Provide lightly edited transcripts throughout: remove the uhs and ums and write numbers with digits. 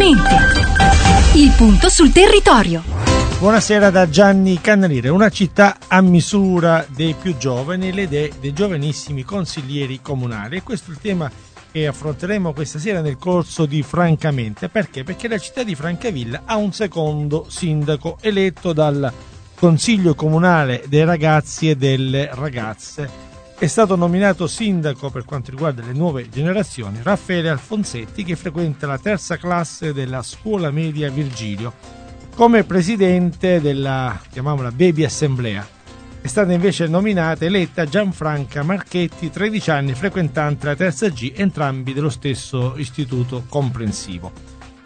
Ambiente. Il punto sul territorio. Buonasera da Gianni Cannalire. Una città a misura dei più giovani, le idee dei giovanissimi consiglieri comunali. E questo è il tema che affronteremo questa sera nel corso di Francamente. Perché? Perché la città di Francavilla ha un secondo sindaco eletto dal Consiglio Comunale dei Ragazzi e delle Ragazze. È stato nominato sindaco per quanto riguarda le nuove generazioni Raffaele Alfonsetti, che frequenta la terza classe della scuola media Virgilio, come presidente della, chiamiamola, Baby Assemblea. È stata invece nominata eletta Gianfranca Marchetti, 13 anni, frequentante la terza G, entrambi dello stesso istituto comprensivo.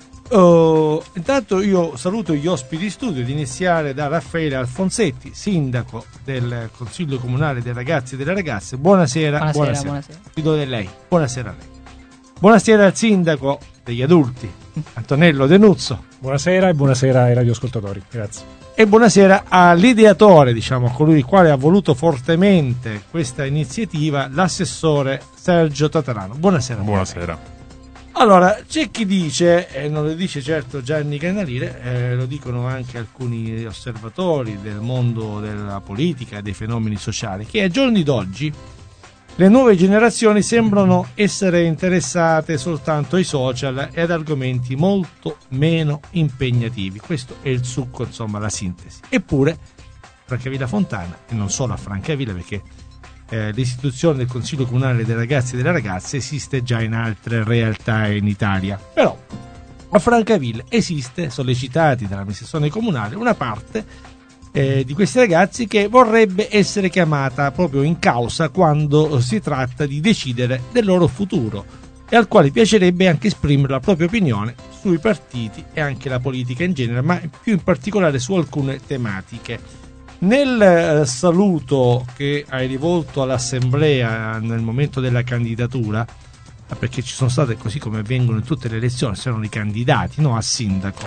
Intanto io saluto gli ospiti di studio, ad iniziare da Raffaele Alfonsetti, sindaco del Consiglio Comunale dei Ragazzi e delle Ragazze. Buonasera. Buonasera. Fido di lei. Buonasera a lei. Buonasera al sindaco degli adulti, Antonello Denuzzo. Buonasera e buonasera ai radioascoltatori. Grazie. E buonasera all'ideatore, colui il quale ha voluto fortemente questa iniziativa, l'assessore Sergio Tatarano. Buonasera. Buonasera. Allora, c'è chi dice, e non lo dice certo Gianni Cannalire, lo dicono anche alcuni osservatori del mondo della politica e dei fenomeni sociali, che ai giorni d'oggi le nuove generazioni sembrano essere interessate soltanto ai social e ad argomenti molto meno impegnativi. Questo è il succo, la sintesi. Eppure Francavilla Fontana, e non solo a Francavilla, perché l'istituzione del Consiglio Comunale dei Ragazzi e delle Ragazze esiste già in altre realtà in Italia, però a Francavilla esiste, sollecitati dall'amministrazione comunale, una parte di questi ragazzi che vorrebbe essere chiamata proprio in causa quando si tratta di decidere del loro futuro e al quale piacerebbe anche esprimere la propria opinione sui partiti e anche la politica in genere, ma più in particolare su alcune tematiche. Nel saluto che hai rivolto all'assemblea nel momento della candidatura, perché ci sono state, così come avvengono in tutte le elezioni, c'erano i candidati, no, a sindaco,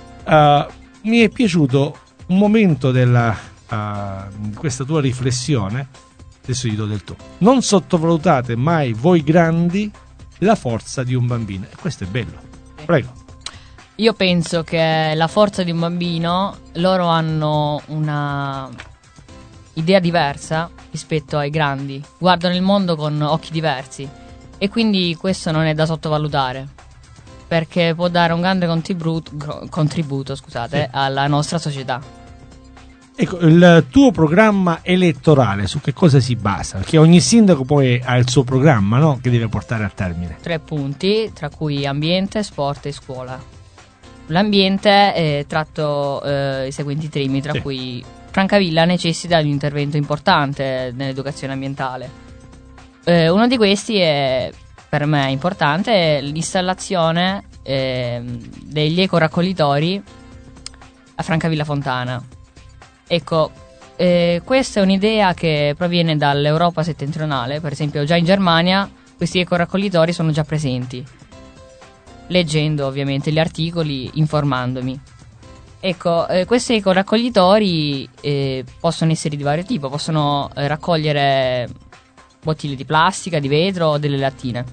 mi è piaciuto un momento di questa tua riflessione. Adesso gli do del tu. Non sottovalutate mai voi grandi la forza di un bambino. E questo è bello. Prego. Io penso che la forza di un bambino, loro hanno una idea diversa rispetto ai grandi, guardano il mondo con occhi diversi e quindi questo non è da sottovalutare, perché può dare un grande contributo alla nostra società. Ecco, il tuo programma elettorale su che cosa si basa? Perché ogni sindaco poi ha il suo programma, no? Che deve portare a termine. 3 punti, tra cui ambiente, sport e scuola. L'ambiente tratto i seguenti temi, tra cui Francavilla necessita di un intervento importante nell'educazione ambientale. Uno di questi è, per me importante, l'installazione degli ecoraccoglitori a Francavilla Fontana. Ecco, questa è un'idea che proviene dall'Europa settentrionale. Per esempio, già in Germania questi ecoraccoglitori sono già presenti, leggendo ovviamente gli articoli, informandomi. Ecco, questi ecoraccoglitori possono essere di vario tipo, possono raccogliere bottiglie di plastica, di vetro o delle lattine.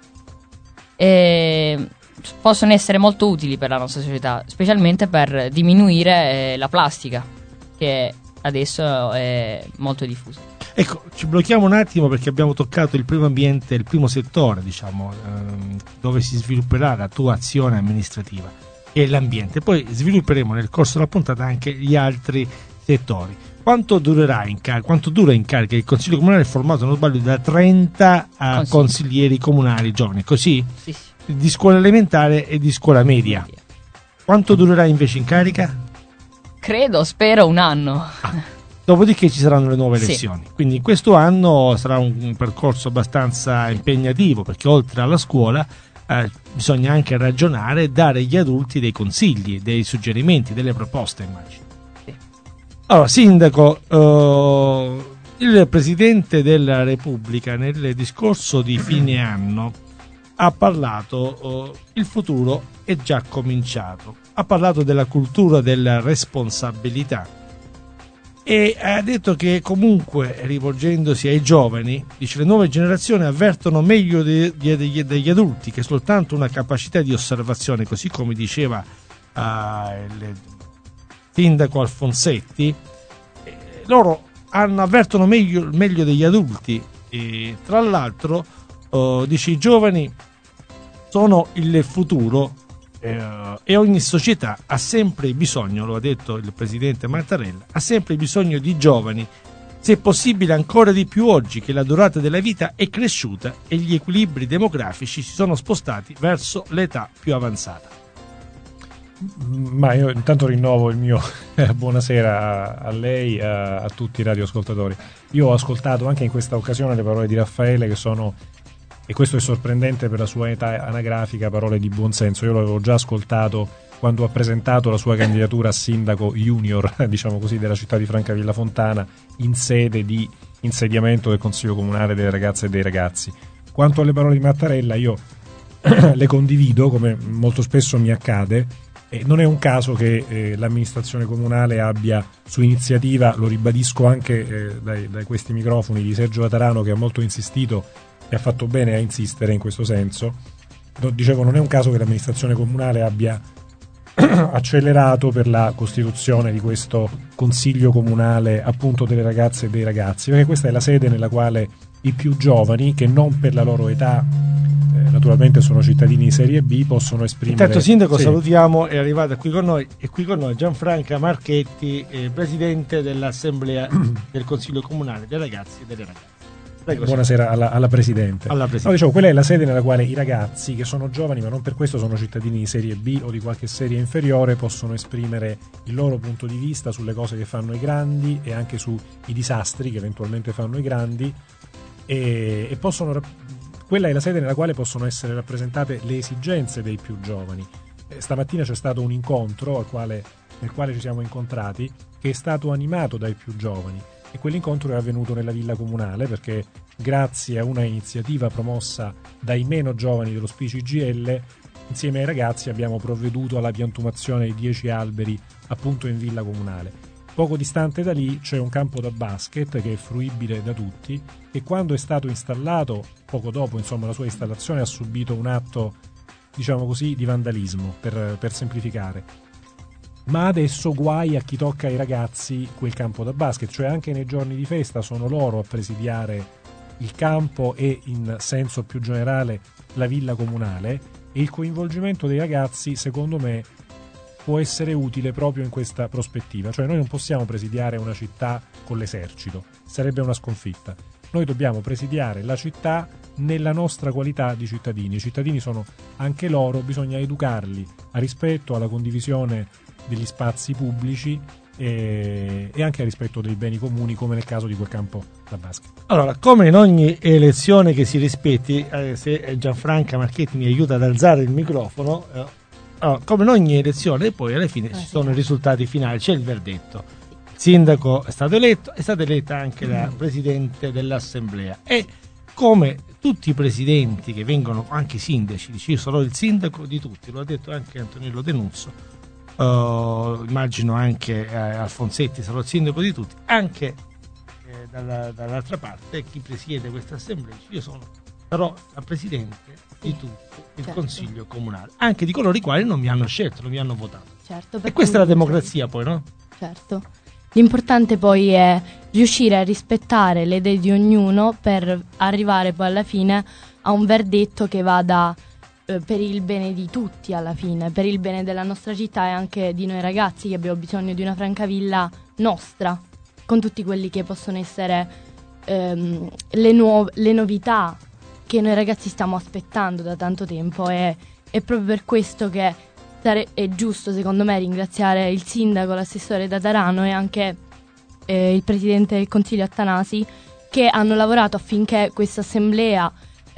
Possono essere molto utili per la nostra società, specialmente per diminuire la plastica, che adesso è molto diffusa. Ecco, ci blocchiamo un attimo perché abbiamo toccato il primo ambiente, il primo settore, dove si svilupperà la tua azione amministrativa, che è l'ambiente. Poi svilupperemo nel corso della puntata anche gli altri settori. Quanto dura in carica? Il Consiglio Comunale è formato, non sbaglio, da 30 consiglieri comunali giovani, così? Sì. Di scuola elementare e di scuola media. Quanto durerà invece in carica? Spero un anno. Dopodiché ci saranno le nuove elezioni, quindi in questo anno sarà un percorso abbastanza impegnativo, perché oltre alla scuola bisogna anche ragionare e dare agli adulti dei consigli, dei suggerimenti, delle proposte, immagino. Sì. Allora, sindaco, il Presidente della Repubblica nel discorso di fine anno ha parlato, il futuro è già cominciato, ha parlato della cultura della responsabilità. e ha detto che comunque, rivolgendosi ai giovani, dice: le nuove generazioni avvertono meglio degli adulti che soltanto una capacità di osservazione, così come diceva il sindaco Alfonsetti, loro avvertono meglio degli adulti, e tra l'altro dice: i giovani sono il futuro, e ogni società ha sempre bisogno, lo ha detto il presidente Mattarella, ha sempre bisogno di giovani, se possibile ancora di più oggi che la durata della vita è cresciuta e gli equilibri demografici si sono spostati verso l'età più avanzata. Ma io intanto rinnovo il mio buonasera a lei, a tutti i radioascoltatori. Io ho ascoltato anche in questa occasione le parole di Raffaele, che sono, e questo è sorprendente per la sua età anagrafica, parole di buonsenso. Io l'avevo già ascoltato quando ha presentato la sua candidatura a sindaco junior, diciamo così, della città di Francavilla Fontana, in sede di insediamento del Consiglio Comunale delle Ragazze e dei Ragazzi. Quanto alle parole di Mattarella, io le condivido, come molto spesso mi accade. Non è un caso che l'amministrazione comunale abbia, su iniziativa, lo ribadisco anche da questi microfoni, di Sergio Latarano, che ha molto insistito e ha fatto bene a insistere in questo senso. Dicevo, non è un caso che l'amministrazione comunale abbia accelerato per la costituzione di questo consiglio comunale, appunto, delle ragazze e dei ragazzi, perché questa è la sede nella quale i più giovani, che non per la loro età naturalmente sono cittadini di serie B, possono esprimere. Intanto, sindaco, sì. salutiamo, è arrivata qui con noi Gianfranca Marchetti, presidente dell'assemblea del Consiglio Comunale dei Ragazzi e delle Ragazze. Prego, buonasera alla Presidente. Alla Presidente. No, dicevo, quella è la sede nella quale i ragazzi, che sono giovani ma non per questo sono cittadini di serie B o di qualche serie inferiore, possono esprimere il loro punto di vista sulle cose che fanno i grandi e anche sui disastri che eventualmente fanno i grandi, e possono, quella è la sede nella quale possono essere rappresentate le esigenze dei più giovani. Stamattina c'è stato un incontro nel quale ci siamo incontrati, che è stato animato dai più giovani, e quell'incontro è avvenuto nella villa comunale perché, grazie a una iniziativa promossa dai meno giovani dello SPI-CGIL, insieme ai ragazzi abbiamo provveduto alla piantumazione di 10 alberi appunto in villa comunale. Poco distante da lì c'è un campo da basket che è fruibile da tutti, e quando è stato installato, poco dopo la sua installazione, ha subito un atto, diciamo così, di vandalismo, per semplificare. Ma adesso guai a chi tocca ai ragazzi quel campo da basket, cioè anche nei giorni di festa sono loro a presidiare il campo e, in senso più generale, la villa comunale, e il coinvolgimento dei ragazzi, secondo me, può essere utile proprio in questa prospettiva. Cioè, noi non possiamo presidiare una città con l'esercito, sarebbe una sconfitta. Noi dobbiamo presidiare la città nella nostra qualità di cittadini. I cittadini sono anche loro, bisogna educarli a rispetto, alla condivisione degli spazi pubblici e anche a rispetto dei beni comuni, come nel caso di quel campo da basket. Allora, come in ogni elezione che si rispetti, se Gianfranca Marchetti mi aiuta ad alzare il microfono, come in ogni elezione poi alla fine ci sono i risultati finali, c'è il verdetto. Il sindaco è stato eletto, è stata eletta anche la presidente dell'assemblea, e come tutti i presidenti che vengono, anche i sindaci, dice: io sarò il sindaco di tutti, lo ha detto anche Antonello Denuzzo, immagino anche Alfonsetti sarà il sindaco di tutti, anche dall'altra parte chi presiede questa assemblea dice: io sarò la presidente di tutto il Consiglio Comunale, anche di coloro i quali non mi hanno scelto, non mi hanno votato. Certo, e questa è la democrazia, poi, no? Certo. L'importante poi è riuscire a rispettare le idee di ognuno per arrivare poi alla fine a un verdetto che vada per il bene di tutti, alla fine, per il bene della nostra città e anche di noi ragazzi, che abbiamo bisogno di una Francavilla nostra, con tutti quelli che possono essere le novità che noi ragazzi stiamo aspettando da tanto tempo. E è proprio per questo che è giusto, secondo me, ringraziare il sindaco, l'assessore Tatarano e anche il presidente del Consiglio Attanasi, che hanno lavorato affinché questa assemblea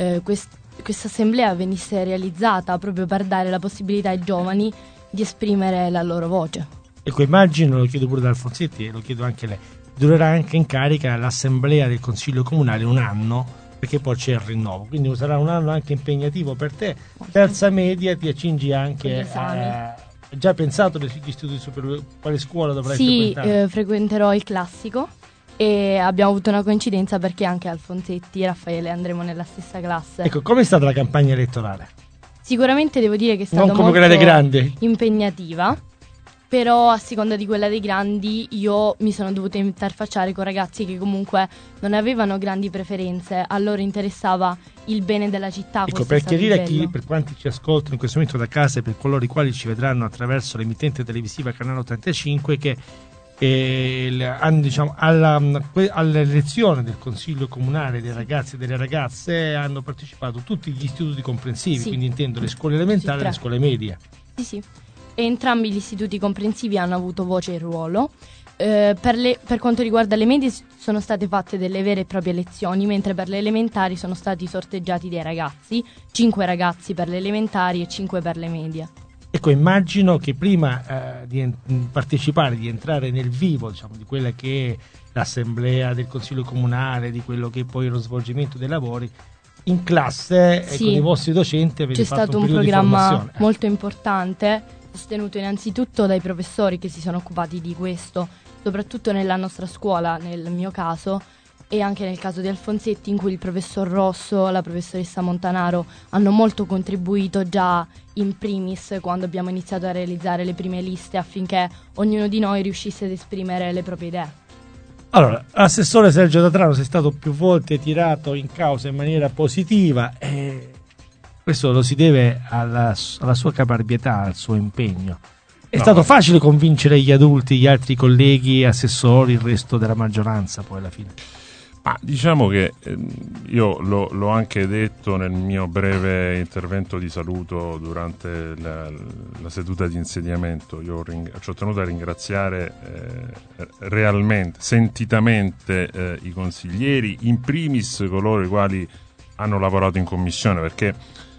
venisse realizzata, proprio per dare la possibilità ai giovani di esprimere la loro voce. Ecco, immagino, lo chiedo pure da Alfonsetti e lo chiedo anche a lei, durerà anche in carica l'assemblea del Consiglio Comunale un anno, perché poi c'è il rinnovo, quindi sarà un anno anche impegnativo per te. Terza media, ti accingi anche già pensato agli istituti superiori, quale scuola dovrai frequentare? Sì, frequenterò il classico e abbiamo avuto una coincidenza perché anche Alfonsetti e Raffaele andremo nella stessa classe. Ecco, com'è stata la campagna elettorale? Sicuramente devo dire che è stata Non come molto quella dei grandi. impegnativa, però a seconda di quella dei grandi io mi sono dovuta interfacciare con ragazzi che comunque non avevano grandi preferenze, a loro interessava il bene della città. Ecco, per chiarire per quanti ci ascoltano in questo momento da casa e per coloro i quali ci vedranno attraverso l'emittente televisiva Canale 85, che diciamo, all'elezione del Consiglio Comunale dei ragazzi e delle ragazze hanno partecipato tutti gli istituti comprensivi, Sì. quindi intendo le scuole elementari e le scuole medie. Sì. E entrambi gli istituti comprensivi hanno avuto voce e ruolo. Per quanto riguarda le medie sono state fatte delle vere e proprie lezioni, mentre per le elementari sono stati sorteggiati dei ragazzi, 5 ragazzi per le elementari e 5 per le medie. Ecco, immagino che prima di partecipare, di entrare nel vivo, diciamo, di quella che è l'assemblea del Consiglio Comunale, di quello che è poi lo svolgimento dei lavori, in classe Sì. con i vostri docenti avete C'è fatto stato un periodo di programma formazione. molto importante, sostenuto innanzitutto dai professori che si sono occupati di questo, soprattutto nella nostra scuola, nel mio caso, e anche nel caso di Alfonsetti, in cui il professor Rosso e la professoressa Montanaro hanno molto contribuito già in primis quando abbiamo iniziato a realizzare le prime liste affinché ognuno di noi riuscisse ad esprimere le proprie idee. Allora, assessore Sergio D'Adrano, sei stato più volte tirato in causa in maniera positiva e questo lo si deve alla sua caparbietà, al suo impegno. È stato facile convincere gli adulti, gli altri colleghi, assessori, il resto della maggioranza poi alla fine? Diciamo che io l'ho anche detto nel mio breve intervento di saluto durante la seduta di insediamento. Io ci ho tenuto a ringraziare realmente, sentitamente i consiglieri, in primis coloro i quali hanno lavorato in commissione, perché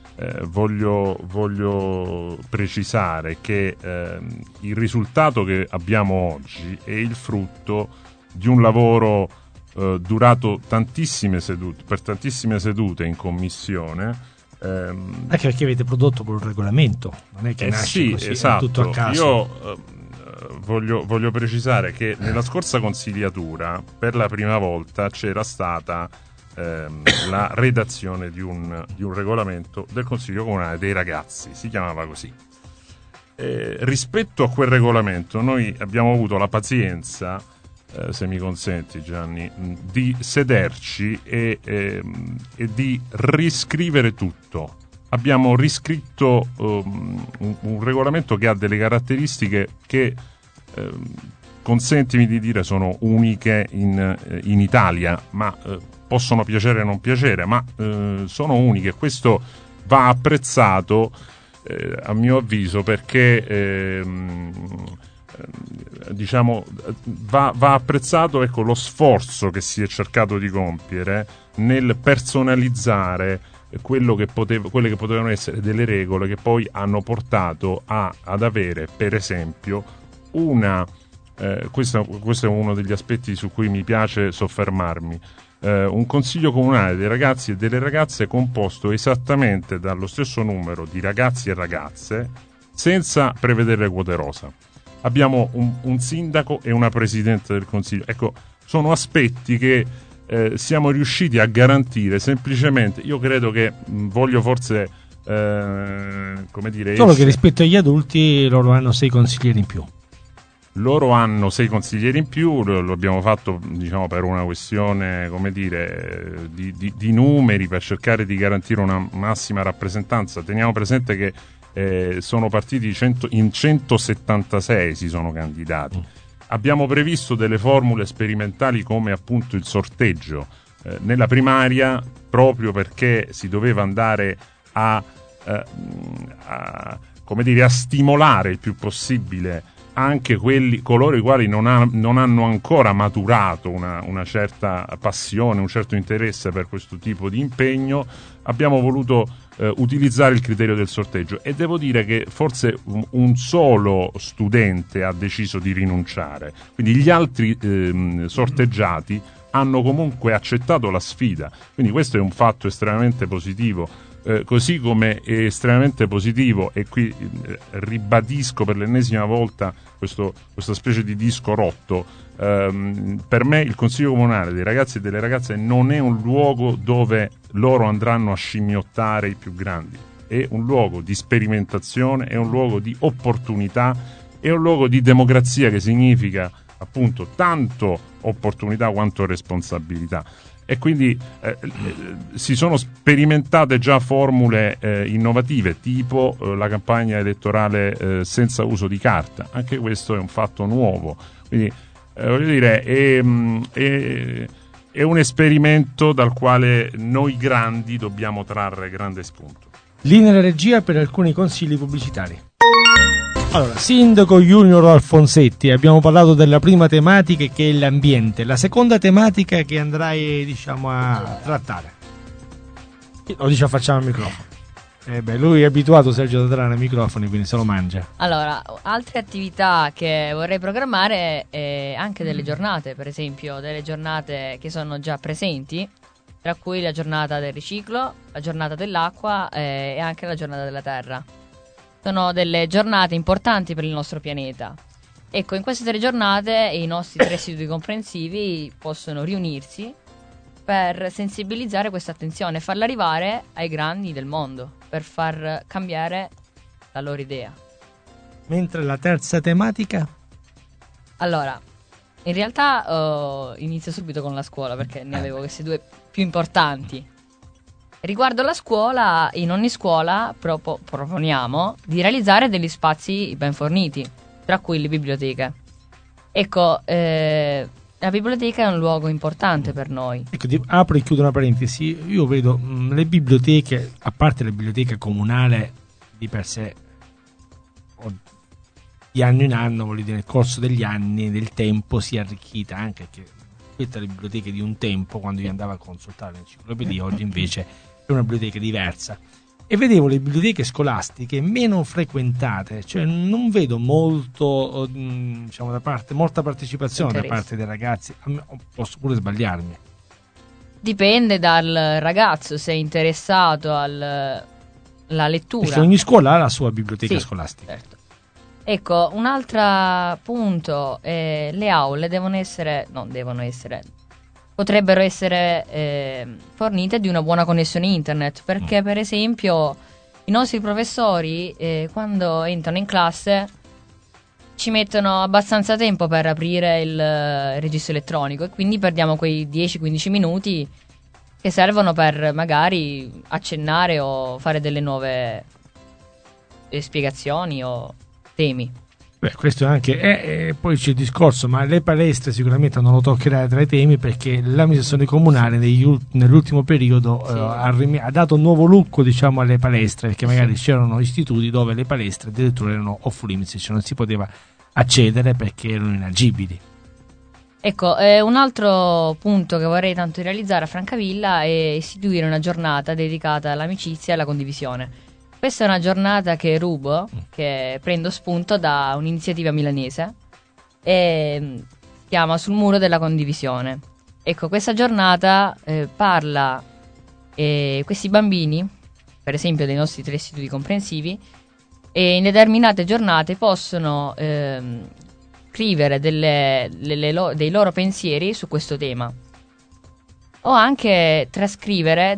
voglio precisare che il risultato che abbiamo oggi è il frutto di un lavoro durato per tantissime sedute in commissione, anche perché avete prodotto con un regolamento, non è che nasce sì, così, esatto. è tutto a caso. Io voglio precisare che nella scorsa consigliatura per la prima volta c'era stata la redazione di un regolamento del Consiglio Comunale dei ragazzi, si chiamava così. Rispetto a quel regolamento noi abbiamo avuto la pazienza, se mi consenti Gianni, di sederci e di riscrivere tutto. Abbiamo riscritto un regolamento che ha delle caratteristiche che, consentimi di dire, sono uniche in Italia, ma possono piacere o non piacere, ma sono uniche. Questo va apprezzato, a mio avviso, perché diciamo va apprezzato, ecco, lo sforzo che si è cercato di compiere nel personalizzare quelle che potevano essere delle regole che poi hanno portato ad avere, per esempio, questo è uno degli aspetti su cui mi piace soffermarmi, un consiglio comunale dei ragazzi e delle ragazze composto esattamente dallo stesso numero di ragazzi e ragazze, senza prevedere quote rosa. Abbiamo un sindaco e una presidente del consiglio. Ecco, sono aspetti che siamo riusciti a garantire semplicemente. Io credo che voglio forse come dire, solo che rispetto agli adulti loro hanno 6 consiglieri in più. Loro hanno 6 consiglieri in più, lo abbiamo fatto, diciamo, per una questione, come dire, di numeri, per cercare di garantire una massima rappresentanza. Teniamo presente che sono partiti in 176, si sono candidati. Abbiamo previsto delle formule sperimentali come appunto il sorteggio nella primaria, proprio perché si doveva andare a stimolare il più possibile anche coloro i quali non hanno ancora maturato una certa passione, un certo interesse per questo tipo di impegno. Abbiamo voluto utilizzare il criterio del sorteggio e devo dire che forse un solo studente ha deciso di rinunciare, quindi gli altri sorteggiati hanno comunque accettato la sfida, quindi questo è un fatto estremamente positivo Così come è estremamente positivo, e qui ribadisco per l'ennesima volta questa specie di disco rotto, per me il Consiglio Comunale dei ragazzi e delle ragazze non è un luogo dove loro andranno a scimmiottare i più grandi, è un luogo di sperimentazione, è un luogo di opportunità, è un luogo di democrazia, che significa appunto tanto opportunità quanto responsabilità. E quindi si sono sperimentate già formule innovative, tipo la campagna elettorale senza uso di carta. Anche questo è un fatto nuovo. Quindi voglio dire, è un esperimento dal quale noi grandi dobbiamo trarre grande spunto. Linea regia per alcuni consigli pubblicitari. Allora, Sindaco Junior Alfonsetti, abbiamo parlato della prima tematica, che è l'ambiente. La seconda tematica che andrai, diciamo, a trattare. Lo dice, facciamo al microfono. Lui è abituato, Sergio Tatarana, ai microfoni, quindi se lo mangia. Allora, altre attività che vorrei programmare è anche delle giornate, per esempio delle giornate che sono già presenti, tra cui la giornata del riciclo, la giornata dell'acqua e anche la giornata della terra. Sono delle giornate importanti per il nostro pianeta. Ecco, in queste 3 giornate i nostri 3 istituti comprensivi possono riunirsi per sensibilizzare questa attenzione e farla arrivare ai grandi del mondo, per far cambiare la loro idea. Mentre la terza tematica? Allora, in realtà inizio subito con la scuola, perché ne avevo queste 2 più importanti. Riguardo la scuola, in ogni scuola proponiamo di realizzare degli spazi ben forniti, tra cui le biblioteche. Ecco, la biblioteca è un luogo importante per noi. Ecco, apro e chiudo una parentesi. Io vedo le biblioteche, a parte la biblioteca comunale di per sé, di anno in anno, voglio dire, nel corso degli anni, del tempo, si è arricchita, anche che queste le biblioteche di un tempo, quando io andavo a consultare l'enciclopedia, oggi invece è una biblioteca diversa, e vedevo le biblioteche scolastiche meno frequentate, cioè non vedo molto, diciamo, molta partecipazione da parte dei ragazzi. Posso pure sbagliarmi. Dipende dal ragazzo, se è interessato alla lettura. Perché ogni scuola ha la sua biblioteca scolastica. Certo. Ecco, un altro punto, le aule potrebbero essere fornite di una buona connessione internet, perché per esempio i nostri professori quando entrano in classe ci mettono abbastanza tempo per aprire il registro elettronico, e quindi perdiamo quei 10-15 minuti che servono per magari accennare o fare delle nuove spiegazioni o temi. Questo anche poi c'è il discorso, ma le palestre sicuramente non lo toccherai tra i temi, perché l'amministrazione comunale nell'ultimo periodo ha dato un nuovo look, diciamo, alle palestre, perché magari c'erano istituti dove le palestre addirittura erano off limits, cioè non si poteva accedere perché erano inagibili. Ecco, un altro punto che vorrei tanto realizzare a Francavilla è istituire una giornata dedicata all'amicizia e alla condivisione. Questa è una giornata che rubo, che prendo spunto da un'iniziativa milanese, e si chiama Sul muro della condivisione. Ecco, questa giornata parla, questi bambini, per esempio dei nostri 3 istituti comprensivi, e in determinate giornate possono scrivere dei loro pensieri su questo tema, o anche trascrivere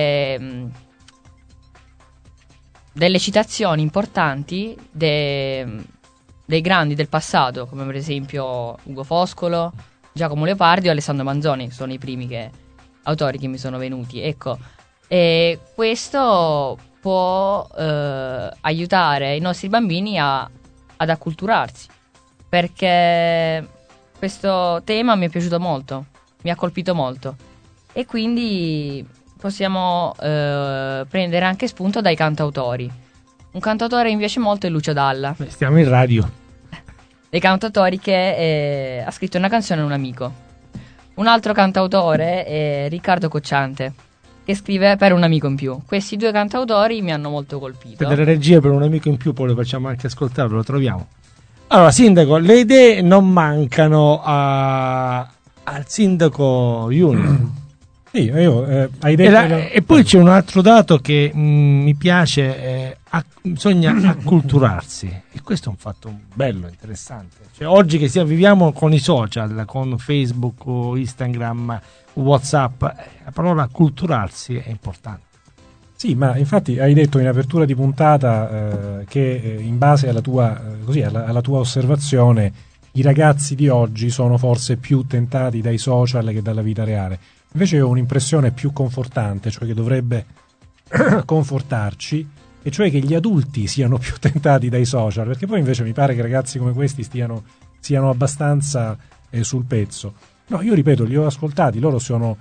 delle citazioni importanti dei grandi del passato, come per esempio Ugo Foscolo, Giacomo Leopardi o Alessandro Manzoni, sono i primi autori che mi sono venuti. Ecco, e questo può aiutare i nostri bambini ad acculturarsi, perché questo tema mi è piaciuto molto, mi ha colpito molto, e quindi possiamo prendere anche spunto dai cantautori. Un cantautore che mi piace molto è Lucio Dalla. Stiamo in radio. Dei cantautori che ha scritto una canzone a un amico. Un altro cantautore è Riccardo Cocciante, che scrive Per un amico in più. Questi 2 cantautori mi hanno molto colpito. Per delle regie Per un amico in più, poi lo facciamo anche ascoltare, lo troviamo. Allora, sindaco, le idee non mancano al sindaco Junior. Sì, hai detto e poi c'è un altro dato che mi piace, bisogna acculturarsi, e questo è un fatto bello, interessante. Cioè, oggi che viviamo con i social, con Facebook o Instagram, WhatsApp, la parola acculturarsi è importante. Sì, ma infatti hai detto in apertura di puntata che in base alla tua osservazione i ragazzi di oggi sono forse più tentati dai social che dalla vita reale. Invece ho un'impressione più confortante, cioè che dovrebbe confortarci, e cioè che gli adulti siano più tentati dai social, perché poi invece mi pare che ragazzi come questi siano abbastanza sul pezzo. No, io ripeto, li ho ascoltati, loro sono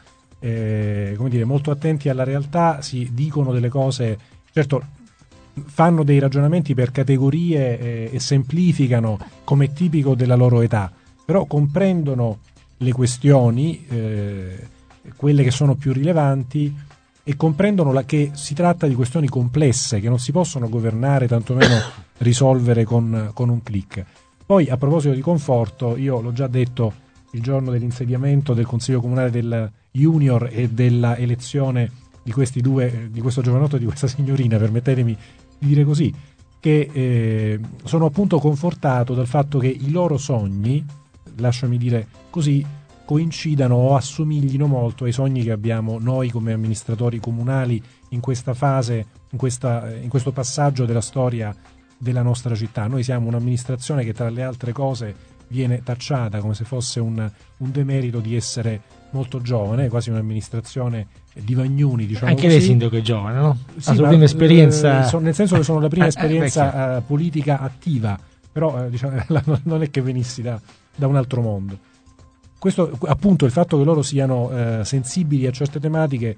molto attenti alla realtà, si dicono delle cose, certo fanno dei ragionamenti per categorie e semplificano come è tipico della loro età, però comprendono le questioni, quelle che sono più rilevanti, e comprendono che si tratta di questioni complesse che non si possono governare, tantomeno risolvere con un click. Poi, a proposito di conforto, io l'ho già detto il giorno dell'insediamento del Consiglio Comunale del Junior e della elezione di questi due, di questo giovanotto e di questa signorina, permettetemi di dire così, che sono appunto confortato dal fatto che i loro sogni, lasciami dire così, coincidano o assomiglino molto ai sogni che abbiamo noi come amministratori comunali in questa fase, in questo passaggio della storia della nostra città. Noi siamo un'amministrazione che, tra le altre cose, viene tacciata come se fosse un demerito di essere molto giovane, quasi un'amministrazione di Vagnuni, diciamo. Anche così. lei sindaco è giovane, no? Sì, la sua prima esperienza, nel senso che sono la prima esperienza politica attiva, però diciamo, non è che venissi da un altro mondo. Questo, appunto, il fatto che loro siano sensibili a certe tematiche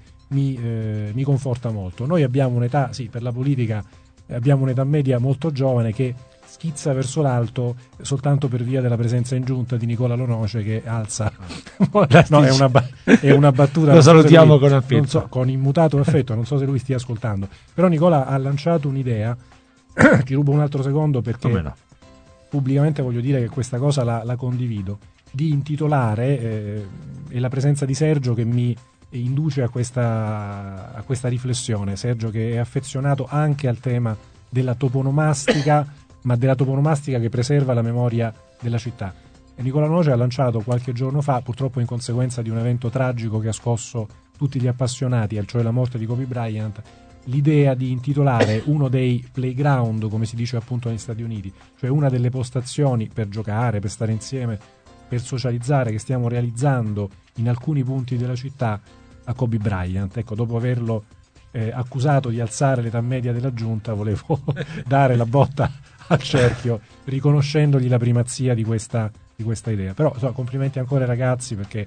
mi conforta molto. Noi abbiamo un'età, sì, per la politica abbiamo un'età media molto giovane che schizza verso l'alto soltanto per via della presenza in giunta di Nicola Lonoce, che alza no, è una battuta. Lo salutiamo con affetto, non so, con immutato affetto, non so se lui stia ascoltando, però Nicola ha lanciato un'idea ti rubo un altro secondo perché pubblicamente voglio dire che questa cosa la condivido, di intitolare, e la presenza di Sergio che mi induce a questa riflessione. Sergio, che è affezionato anche al tema della toponomastica, ma della toponomastica che preserva la memoria della città. E Nicola Noce ha lanciato qualche giorno fa, purtroppo in conseguenza di un evento tragico che ha scosso tutti gli appassionati, cioè la morte di Kobe Bryant, l'idea di intitolare uno dei playground, come si dice appunto negli Stati Uniti, cioè una delle postazioni per giocare, per stare insieme, per socializzare, che stiamo realizzando in alcuni punti della città, a Kobe Bryant. Ecco, dopo averlo accusato di alzare l'età media della giunta, volevo dare la botta al cerchio, riconoscendogli la primazia di questa idea. Però complimenti ancora ai ragazzi, perché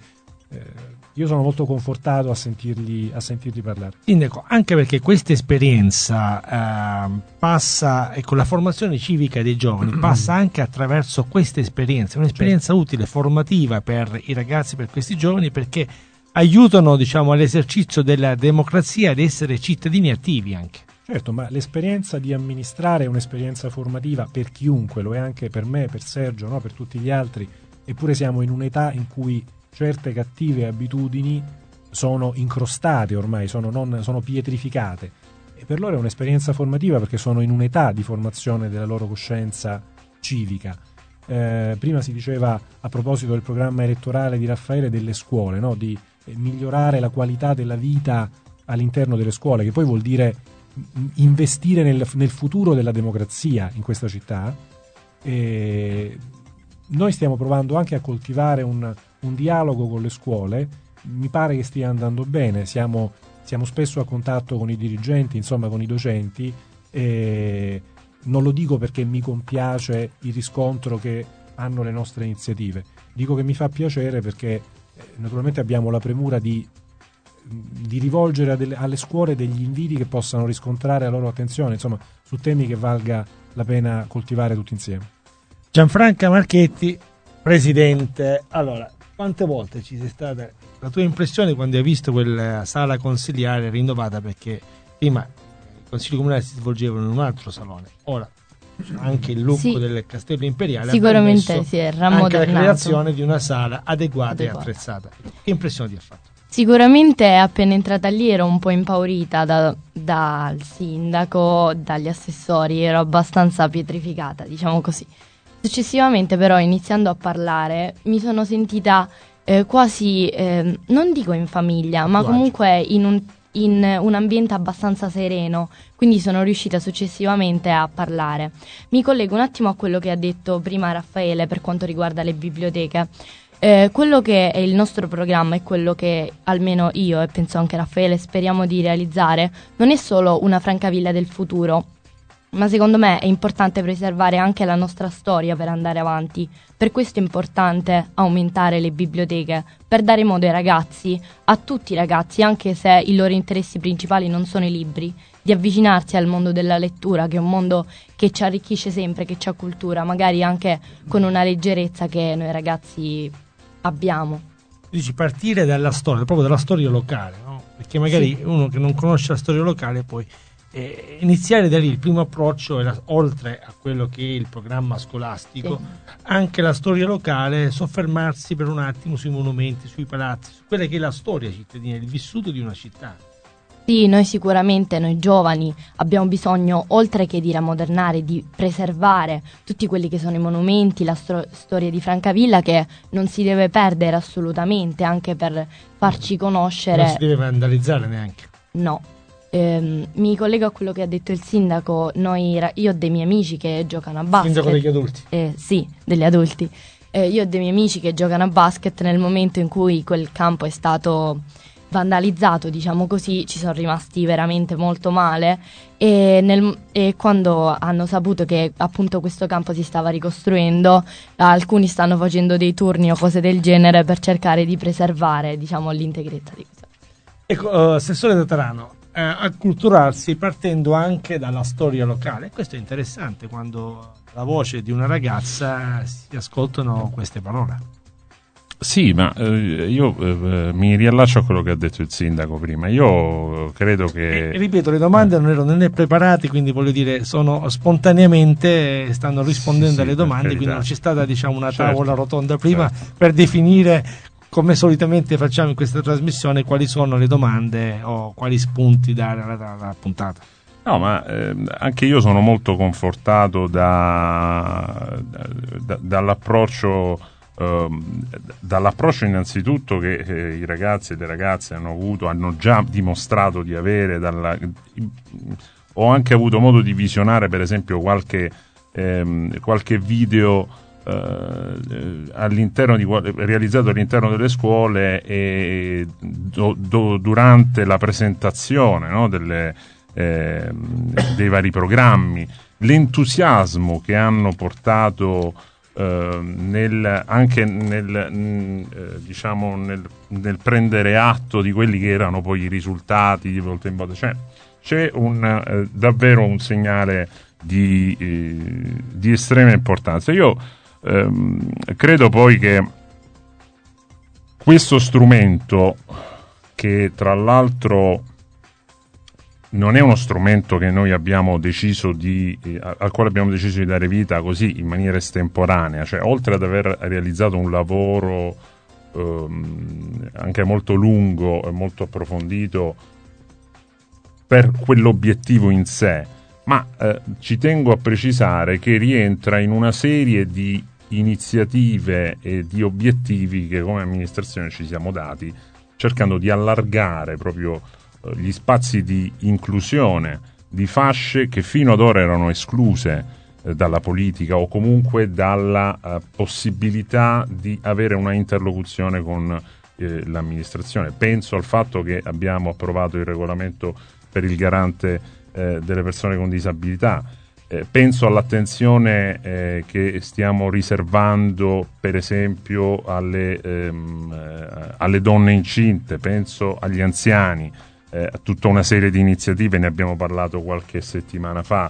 io sono molto confortato a sentirli parlare. Sindaco, anche perché questa esperienza passa, e con la formazione civica dei giovani passa anche attraverso questa esperienza, un'esperienza utile, formativa per i ragazzi, per questi giovani, perché aiutano, diciamo, all'esercizio della democrazia ed essere cittadini attivi anche. Certo, ma l'esperienza di amministrare è un'esperienza formativa per chiunque, lo è anche per me, per Sergio, no? Per tutti gli altri, eppure siamo in un'età in cui certe cattive abitudini sono incrostate ormai, sono pietrificate, e per loro è un'esperienza formativa perché sono in un'età di formazione della loro coscienza civica. Prima si diceva, a proposito del programma elettorale di Raffaele, delle scuole, no? Di migliorare la qualità della vita all'interno delle scuole, che poi vuol dire investire nel futuro della democrazia in questa città. E noi stiamo provando anche a coltivare un dialogo con le scuole. Mi pare che stia andando bene, siamo spesso a contatto con i dirigenti, insomma con i docenti, e non lo dico perché mi compiace il riscontro che hanno le nostre iniziative, dico che mi fa piacere perché naturalmente abbiamo la premura di rivolgere alle scuole degli inviti che possano riscontrare la loro attenzione, insomma, su temi che valga la pena coltivare tutti insieme. Gianfranca Marchetti, presidente. Allora, quante volte ci sei stata la tua impressione quando hai visto quella sala consigliare rinnovata? Perché prima i consigli comunali si svolgevano in un altro salone, ora anche il look del Castello Imperiale sicuramente si è rammodernato, anche la creazione di una sala adeguata e attrezzata. Che impressione ti ha fatto? Sicuramente appena entrata lì ero un po' impaurita dal sindaco, dagli assessori, ero abbastanza pietrificata, diciamo così. Successivamente però, iniziando a parlare, mi sono sentita quasi, non dico in famiglia, ma comunque in un ambiente abbastanza sereno, quindi sono riuscita successivamente a parlare. Mi collego un attimo a quello che ha detto prima Raffaele per quanto riguarda le biblioteche. Quello che è il nostro programma e quello che almeno io e penso anche Raffaele speriamo di realizzare non è solo una Francavilla del futuro, ma secondo me è importante preservare anche la nostra storia per andare avanti. Per questo è importante aumentare le biblioteche, per dare modo ai ragazzi, a tutti i ragazzi, anche se i loro interessi principali non sono i libri, di avvicinarsi al mondo della lettura, che è un mondo che ci arricchisce sempre, che ci ha cultura, magari anche con una leggerezza che noi ragazzi abbiamo. Dici partire dalla storia, proprio dalla storia locale, no? Perché magari Sì. uno che non conosce la storia locale poi iniziare da lì, il primo approccio è oltre a quello che è il programma scolastico, anche la storia locale, soffermarsi per un attimo sui monumenti, sui palazzi, su quella che è la storia cittadina, il vissuto di una città. Sì, noi sicuramente, noi giovani, abbiamo bisogno, oltre che di rammodernare, di preservare tutti quelli che sono i monumenti, la storia di Francavilla, che non si deve perdere assolutamente, anche per farci conoscere. Non si deve vandalizzare neanche. No. Mi collego a quello che ha detto il sindaco. Io ho dei miei amici che giocano a basket. Sindaco degli adulti. Sì, degli adulti. Io ho dei miei amici che giocano a basket. Nel momento in cui quel campo è stato vandalizzato, diciamo così, ci sono rimasti veramente molto male e quando hanno saputo che appunto questo campo si stava ricostruendo, alcuni stanno facendo dei turni o cose del genere per cercare di preservare, diciamo, l'integrità di questo. Ecco, Assessore Tatarano, acculturarsi partendo anche dalla storia locale. Questo è interessante, quando la voce di una ragazza si ascoltano queste parole. Sì, ma io mi riallaccio a quello che ha detto il sindaco prima. Io credo che... ripeto, le domande non erano né preparate, quindi voglio dire, sono spontaneamente, stanno rispondendo alle domande, quindi non c'è stata, diciamo, una tavola rotonda prima per definire, come solitamente facciamo in questa trasmissione, quali sono le domande o quali spunti dare alla puntata. No, ma anche io sono molto confortato dall'approccio innanzitutto che i ragazzi e le ragazze hanno già dimostrato di avere. Ho anche avuto modo di visionare, per esempio, qualche video realizzato all'interno delle scuole e durante la presentazione, no, dei vari programmi, l'entusiasmo che hanno portato nel prendere atto di quelli che erano poi i risultati di volta in volta. Cioè, c'è davvero un segnale di estrema importanza. Io credo poi che questo strumento, che tra l'altro non è uno strumento che noi abbiamo deciso al quale abbiamo deciso di dare vita così in maniera estemporanea, cioè oltre ad aver realizzato un lavoro anche molto lungo e molto approfondito per quell'obiettivo in sé, ma ci tengo a precisare che rientra in una serie di iniziative e di obiettivi che come amministrazione ci siamo dati, cercando di allargare proprio gli spazi di inclusione di fasce che fino ad ora erano escluse dalla politica o comunque dalla possibilità di avere una interlocuzione con l'amministrazione. Penso al fatto che abbiamo approvato il regolamento per il garante delle persone con disabilità, penso all'attenzione che stiamo riservando per esempio alle donne incinte, penso agli anziani, a tutta una serie di iniziative, ne abbiamo parlato qualche settimana fa.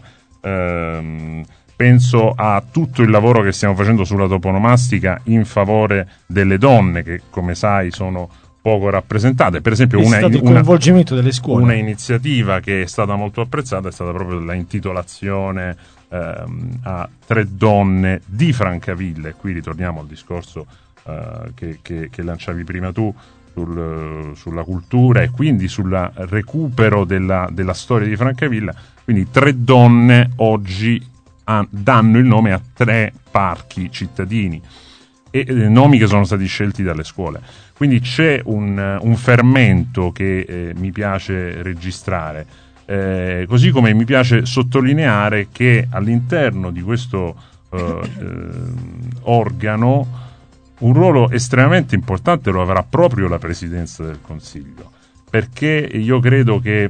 Penso a tutto il lavoro che stiamo facendo sulla toponomastica in favore delle donne, che come sai sono poco rappresentate. Per esempio il coinvolgimento delle scuole. Una iniziativa che è stata molto apprezzata è stata proprio la intitolazione a 3 donne di Francavilla, e qui ritorniamo al discorso che lanciavi prima tu, sulla cultura e quindi sul recupero della storia di Francavilla. Quindi 3 donne oggi danno il nome a 3 parchi cittadini, e nomi che sono stati scelti dalle scuole. Quindi c'è un fermento che mi piace registrare, così come mi piace sottolineare che all'interno di questo organo un ruolo estremamente importante lo avrà proprio la Presidenza del Consiglio, perché io credo che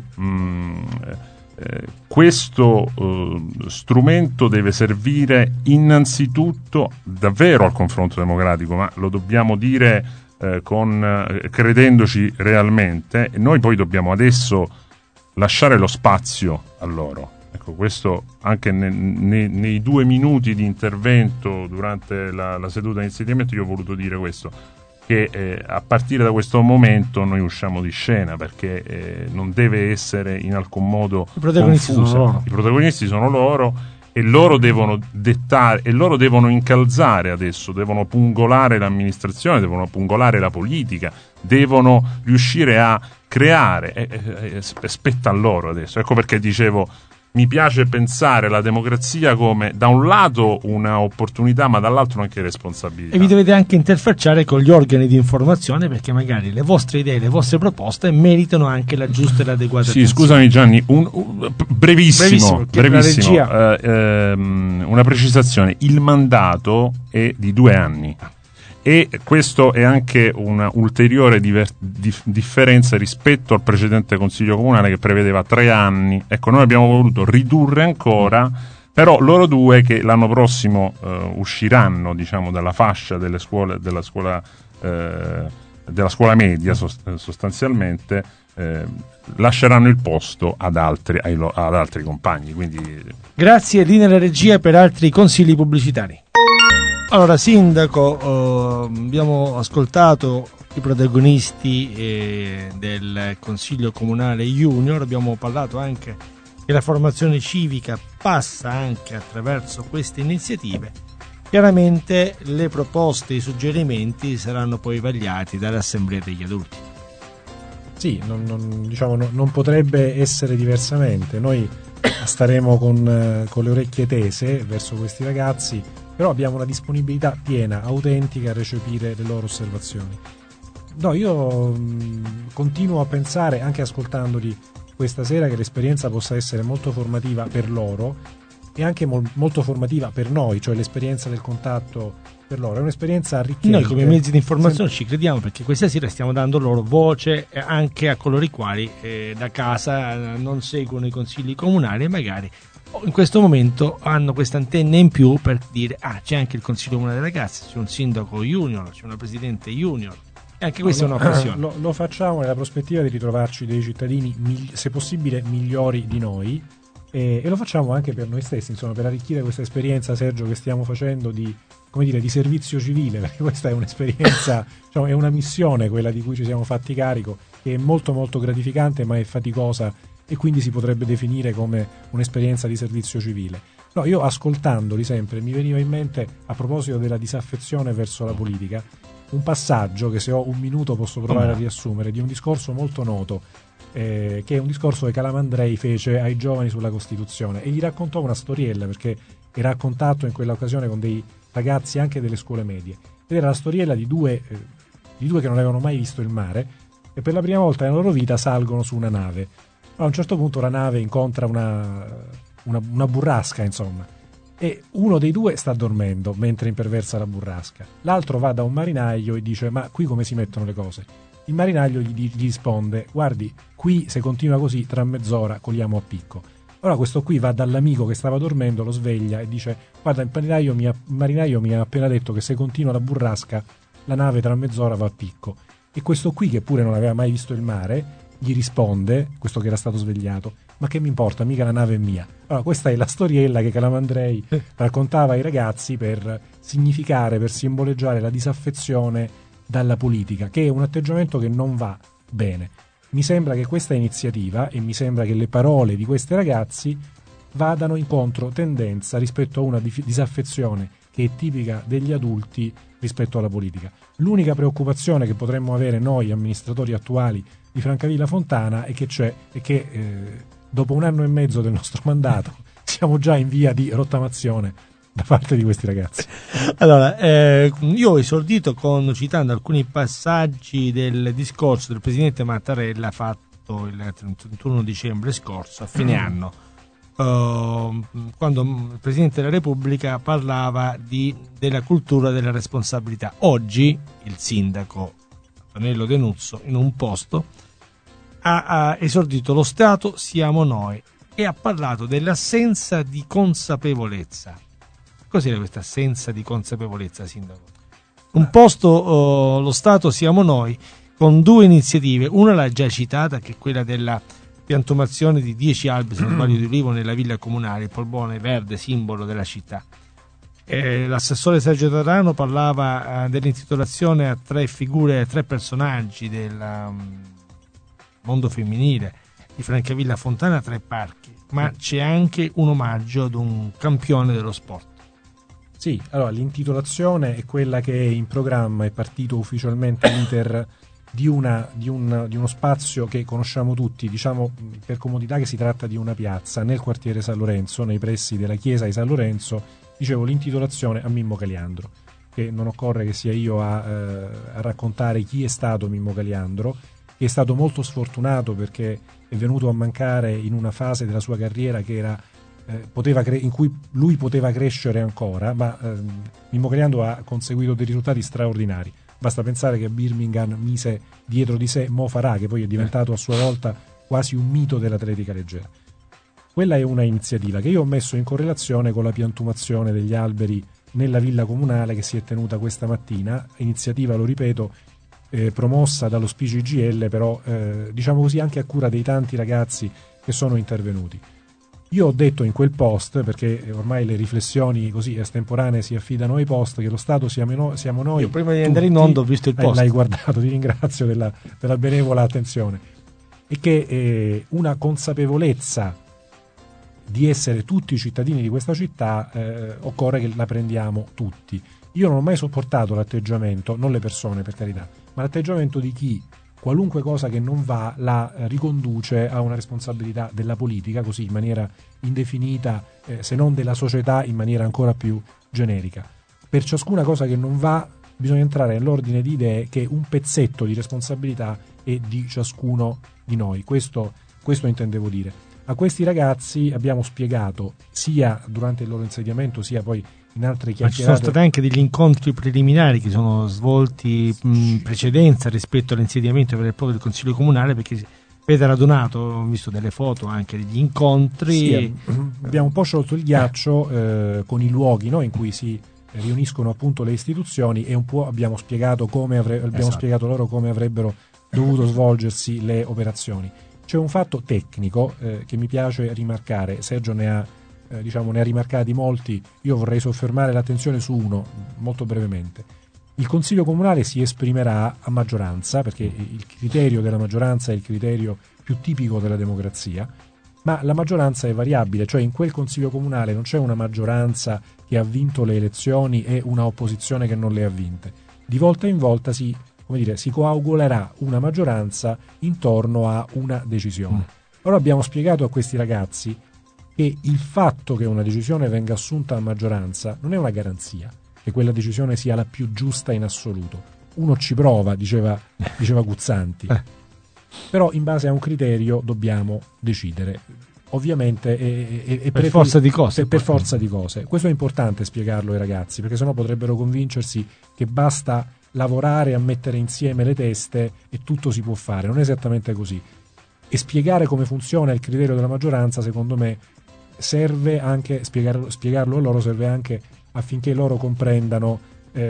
questo strumento deve servire innanzitutto davvero al confronto democratico, ma lo dobbiamo dire credendoci realmente, e noi poi dobbiamo adesso lasciare lo spazio a loro. Ecco, questo anche nei 2 minuti di intervento durante la seduta di insediamento io ho voluto dire questo, che a partire da questo momento noi usciamo di scena, perché non deve essere in alcun modo i protagonisti confusa. sono loro. I protagonisti sono loro, e loro devono dettare, e loro devono incalzare adesso, devono pungolare l'amministrazione, devono pungolare la politica, devono riuscire a creare, spetta a loro adesso. Ecco perché dicevo, mi piace pensare la democrazia come da un lato una opportunità, ma dall'altro anche responsabilità. E vi dovete anche interfacciare con gli organi di informazione, perché magari le vostre idee, le vostre proposte meritano anche la giusta e l'adeguata attenzione. Scusami Gianni, brevissimo, una precisazione: il mandato è di 2 anni. E questo è anche una ulteriore differenza rispetto al precedente Consiglio Comunale, che prevedeva 3 anni. Ecco, noi abbiamo voluto ridurre ancora, però loro 2 che l'anno prossimo usciranno, diciamo, dalla fascia della scuola media sostanzialmente, lasceranno il posto ad altri compagni. Quindi grazie, linea alla regia per altri consigli pubblicitari. Allora, Sindaco, abbiamo ascoltato i protagonisti del Consiglio Comunale Junior, abbiamo parlato anche che la formazione civica passa anche attraverso queste iniziative. Chiaramente le proposte e i suggerimenti saranno poi vagliati dall'Assemblea degli adulti. Sì, non potrebbe essere diversamente. Noi staremo con le orecchie tese verso questi ragazzi, però abbiamo una disponibilità piena, autentica a recepire le loro osservazioni. No, io continuo a pensare, anche ascoltandoli questa sera, che l'esperienza possa essere molto formativa per loro e anche molto formativa per noi, cioè l'esperienza del contatto per loro. È un'esperienza arricchente. Noi come mezzi di informazione ci crediamo, perché questa sera stiamo dando loro voce anche a coloro i quali da casa non seguono i consigli comunali e magari in questo momento hanno questa antenna in più per dire c'è anche il Consiglio Comunale dei Ragazzi, c'è un sindaco junior, c'è una presidente junior, e anche questa è un'occasione. Lo facciamo nella prospettiva di ritrovarci dei cittadini se possibile migliori di noi, e lo facciamo anche per noi stessi, insomma, per arricchire questa esperienza, Sergio, che stiamo facendo di servizio civile, perché questa è un'esperienza, è una missione quella di cui ci siamo fatti carico, che è molto molto gratificante ma è faticosa, e quindi si potrebbe definire come un'esperienza di servizio civile. No, io ascoltandoli sempre mi veniva in mente, a proposito della disaffezione verso la politica, un passaggio che, se ho un minuto, posso provare a riassumere, di un discorso molto noto, che è un discorso che Calamandrei fece ai giovani sulla Costituzione, e gli raccontò una storiella, perché era a contatto in quell'occasione con dei ragazzi anche delle scuole medie, ed era la storiella di due che non avevano mai visto il mare, e per la prima volta nella loro vita salgono su una nave. A un certo punto la nave incontra una burrasca, insomma, e uno dei 2 sta dormendo mentre imperversa la burrasca. L'altro va da un marinaio e dice: ma qui come si mettono le cose? Il marinaio gli risponde: guardi, qui se continua così tra mezz'ora coliamo a picco. Allora questo qui va dall'amico che stava dormendo, lo sveglia e dice: guarda, il marinaio mi ha appena detto che se continua la burrasca la nave tra mezz'ora va a picco. E questo qui, che pure non aveva mai visto il mare, gli risponde, questo che era stato svegliato: ma che mi importa, mica la nave è mia. Allora, questa è la storiella che Calamandrei raccontava ai ragazzi per significare, per simboleggiare la disaffezione dalla politica, che è un atteggiamento che non va bene. Mi sembra che questa iniziativa, e mi sembra che le parole di questi ragazzi vadano in controtendenza rispetto a una disaffezione che è tipica degli adulti rispetto alla politica. L'unica preoccupazione che potremmo avere noi amministratori attuali di Francavilla Fontana è che dopo 1 anno e mezzo del nostro mandato siamo già in via di rottamazione da parte di questi ragazzi. Allora, io ho esordito citando alcuni passaggi del discorso del presidente Mattarella fatto il 31 dicembre scorso, a fine anno, quando il Presidente della Repubblica parlava della cultura della responsabilità. Oggi il sindaco Antonello Denuzzo in un post ha esordito: lo Stato siamo noi, e ha parlato dell'assenza di consapevolezza. Cos'era questa assenza di consapevolezza, sindaco? Un posto, lo Stato siamo noi, con 2 iniziative. Una l'ha già citata, che è quella della piantumazione di 10 alberi, se non sbaglio, di ulivo nella villa comunale, il polmone verde simbolo della città. L'assessore Sergio Tarano parlava dell'intitolazione a 3 figure, 3 personaggi del mondo femminile di Francavilla Fontana, 3 parchi, ma c'è anche un omaggio ad un campione dello sport. Sì, allora l'intitolazione è quella che è in programma, è partito ufficialmente l'iter di uno spazio che conosciamo tutti, diciamo per comodità che si tratta di una piazza nel quartiere San Lorenzo, nei pressi della chiesa di San Lorenzo. Dicevo, l'intitolazione a Mimmo Caliandro, che non occorre che sia io a raccontare chi è stato Mimmo Caliandro, che è stato molto sfortunato perché è venuto a mancare in una fase della sua carriera che era in cui lui poteva crescere ancora, ma Mimmo Caliandro ha conseguito dei risultati straordinari. Basta pensare che a Birmingham mise dietro di sé Mo Farah, che poi è diventato a sua volta quasi un mito dell'atletica leggera. Quella è una iniziativa che io ho messo in correlazione con la piantumazione degli alberi nella villa comunale che si è tenuta questa mattina, iniziativa, lo ripeto, promossa dallo SPICIGL, però diciamo così anche a cura dei tanti ragazzi che sono intervenuti. Io ho detto in quel post, perché ormai le riflessioni così estemporanee si affidano ai post, che lo Stato siamo noi. Io prima di andare in onda ho visto il post. L'hai guardato, ti ringrazio della benevola attenzione. E che una consapevolezza di essere tutti cittadini di questa città occorre che la prendiamo tutti. Io non ho mai sopportato l'atteggiamento, non le persone per carità, ma l'atteggiamento di chi qualunque cosa che non va la riconduce a una responsabilità della politica, così in maniera indefinita, se non della società in maniera ancora più generica. Per ciascuna cosa che non va bisogna entrare nell'ordine di idee che un pezzetto di responsabilità è di ciascuno di noi. Questo intendevo dire. A questi ragazzi abbiamo spiegato, sia durante il loro insediamento sia poi in altre chiacchierate. Ma ci sono stati anche degli incontri preliminari che sono svolti in precedenza rispetto all'insediamento vero e proprio del Consiglio Comunale, perché avete radunato, ho visto delle foto anche degli incontri. Sì, abbiamo un po' sciolto il ghiaccio con i luoghi, no, in cui si riuniscono appunto le istituzioni, e un po' abbiamo spiegato spiegato loro come avrebbero dovuto svolgersi le operazioni. C'è un fatto tecnico che mi piace rimarcare. Sergio ne ha rimarcati molti, io vorrei soffermare l'attenzione su uno molto brevemente. Il Consiglio Comunale si esprimerà a maggioranza, perché il criterio della maggioranza è il criterio più tipico della democrazia, ma la maggioranza è variabile, cioè in quel Consiglio Comunale non c'è una maggioranza che ha vinto le elezioni e una opposizione che non le ha vinte. Di volta in volta si coagulerà una maggioranza intorno a una decisione. Ora abbiamo spiegato a questi ragazzi che il fatto che una decisione venga assunta a maggioranza non è una garanzia che quella decisione sia la più giusta in assoluto. Uno ci prova, diceva Guzzanti, però in base a un criterio dobbiamo decidere. Ovviamente per forza di cose. Per forza di cose. Questo è importante spiegarlo ai ragazzi, perché sennò potrebbero convincersi che basta lavorare a mettere insieme le teste e tutto si può fare. Non è esattamente così. E spiegare come funziona il criterio della maggioranza, secondo me, serve anche spiegarlo a loro, serve anche affinché loro comprendano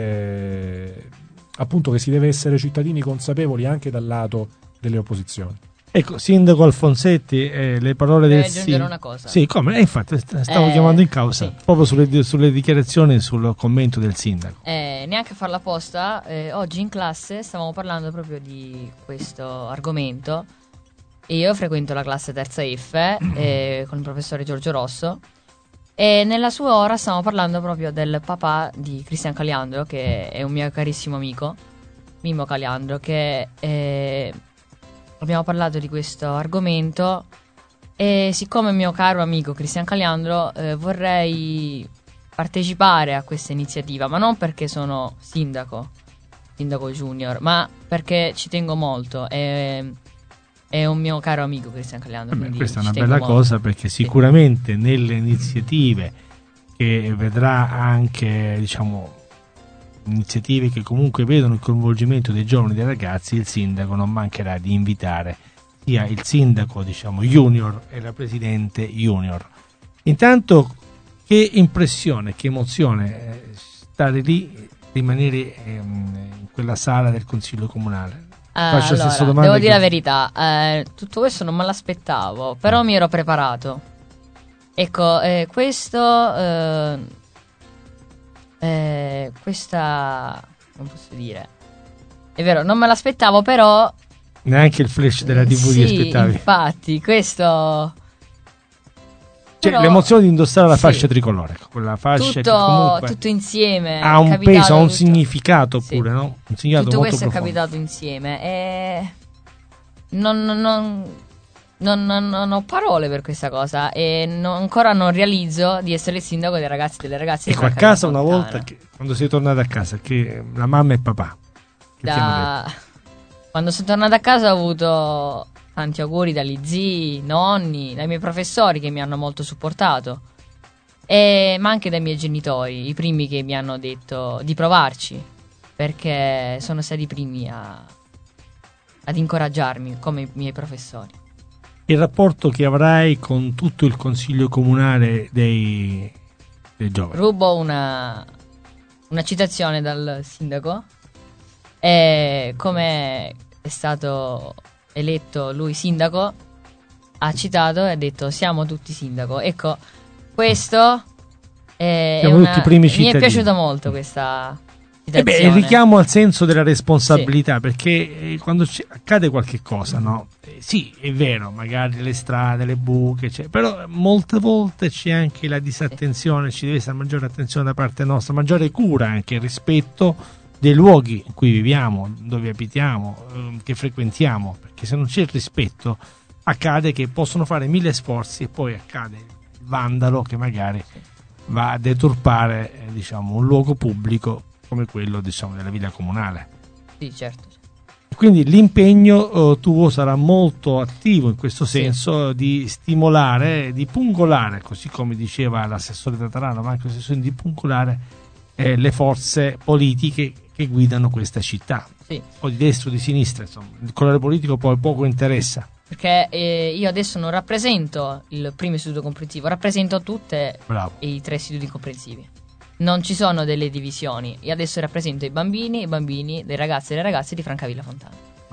appunto che si deve essere cittadini consapevoli anche dal lato delle opposizioni. Ecco, Sindaco Alfonsetti, le parole del aggiungere una cosa. Sì, come? Infatti stavo chiamando in causa, sì, proprio sulle dichiarazioni e sul commento del Sindaco. Neanche farla apposta, oggi in classe stavamo parlando proprio di questo argomento, io frequento la classe terza F con il professore Giorgio Rosso, e nella sua ora stiamo parlando proprio del papà di Cristian Caliandro, che è un mio carissimo amico, Mimmo Caliandro, che abbiamo parlato di questo argomento, e siccome mio caro amico Cristian Caliandro vorrei partecipare a questa iniziativa, ma non perché sono sindaco junior, ma perché ci tengo molto. È un mio caro amico Cristian Caliandro. Questa è una bella cosa, perché sicuramente nelle iniziative che vedrà anche, diciamo, iniziative che comunque vedono il coinvolgimento dei giovani e dei ragazzi, il sindaco non mancherà di invitare sia il sindaco, diciamo, junior e la presidente junior. Intanto, che impressione, che emozione stare lì, rimanere in quella sala del Consiglio Comunale. Faccio la stessa domanda. Devo dire la verità, tutto questo non me l'aspettavo, però mi ero preparato. Ecco, questa, non posso dire, è vero, non me l'aspettavo, però neanche il flash della TV sì, ti aspettavi. Infatti, questo, cioè, però, l'emozione di indossare la fascia sì, tricolore, quella fascia che comunque tutto insieme ha un peso, ha un tutto, significato sì, pure, no? Un significato tutto molto questo profondo. è capitato insieme e non ho parole per questa cosa, e ancora non realizzo di essere il sindaco dei ragazzi e delle ragazze. Ecco, a casa una volta, quando sei tornata a casa, che la mamma e papà che ti hanno detto? Quando sono tornata a casa ho avuto tanti auguri dagli zii, nonni, dai miei professori che mi hanno molto supportato, ma anche dai miei genitori, i primi che mi hanno detto di provarci, perché sono stati i primi ad incoraggiarmi come i miei professori. Il rapporto che avrai con tutto il Consiglio Comunale dei giovani. Rubo una citazione dal sindaco, come è stato eletto lui sindaco, ha citato e ha detto: siamo tutti sindaco. Ecco, questo siamo tutti primi cittadini. Mi è piaciuta molto questa citazione. Il richiamo al senso della responsabilità, sì, perché quando accade qualche cosa, no? Sì, è vero, magari le strade, le buche, però molte volte c'è anche la disattenzione, ci deve essere maggiore attenzione da parte nostra, maggiore cura anche, il rispetto dei luoghi in cui viviamo, dove abitiamo, che frequentiamo, perché se non c'è il rispetto accade che possono fare 1000 sforzi e poi accade il vandalo che magari va a deturpare diciamo un luogo pubblico come quello, diciamo, della villa comunale. Sì, certo. Quindi l'impegno tuo sarà molto attivo in questo senso, sì, di stimolare, di pungolare, così come diceva l'assessore Tatarano, ma anche l'assessore, di pungolare le forze politiche che guidano questa città, sì, o di destra o di sinistra, insomma, il colore politico poi poco interessa. Perché io adesso non rappresento il primo istituto comprensivo, rappresento tutte i 3 istituti comprensivi. Non ci sono delle divisioni. Io adesso rappresento i bambini, dei ragazzi e delle ragazze di Francavilla Fontana.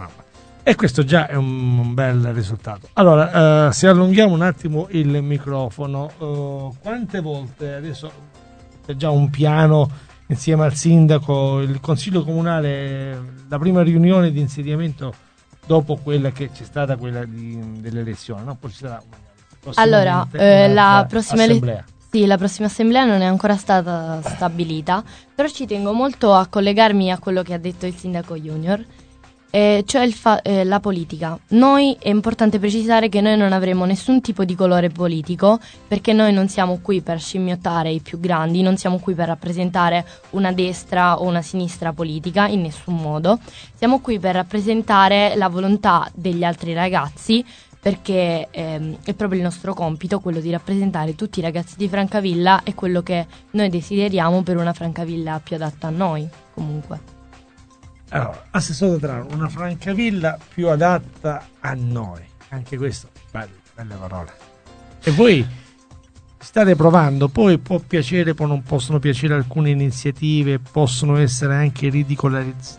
E questo già è un bel risultato. Allora, se allunghiamo un attimo il microfono, quante volte adesso c'è già un piano insieme al sindaco, il consiglio comunale, la prima riunione di insediamento dopo quella che c'è stata, quella delle elezioni, no? Poi ci sarà allora la prossima assemblea. Sì, la prossima assemblea non è ancora stata stabilita, però ci tengo molto a collegarmi a quello che ha detto il sindaco junior, cioè la politica. Noi è importante precisare che noi non avremo nessun tipo di colore politico, perché noi non siamo qui per scimmiottare i più grandi, non siamo qui per rappresentare una destra o una sinistra politica in nessun modo. Siamo qui per rappresentare la volontà degli altri ragazzi, perché è proprio il nostro compito quello di rappresentare tutti i ragazzi di Francavilla e quello che noi desideriamo per una Francavilla più adatta a noi, comunque. Allora, assessore Tatarano, una Francavilla più adatta a noi, anche questo, belle parole. E voi state provando, poi può piacere, poi non possono piacere alcune iniziative, possono essere anche ridicolarizzate.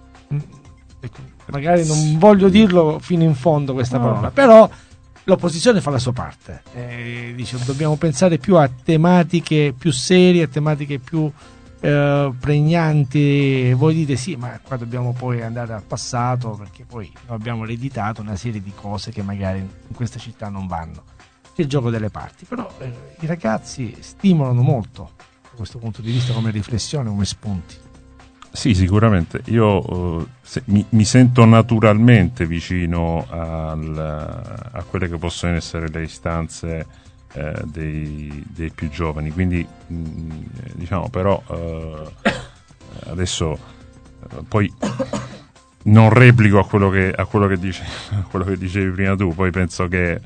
Magari non voglio dirlo fino in fondo questa parola, però l'opposizione fa la sua parte, dice dobbiamo pensare più a tematiche più serie, a tematiche più pregnante. Voi dite sì, ma qua dobbiamo poi andare al passato, perché poi abbiamo ereditato una serie di cose che magari in questa città non vanno. C'è il gioco delle parti, però i ragazzi stimolano molto da questo punto di vista, come riflessione, come spunti. Sì, sicuramente. Io mi sento naturalmente vicino a quelle che possono essere le istanze dei più giovani, quindi diciamo, però adesso poi non replico a quello che dicevi prima tu. Poi penso che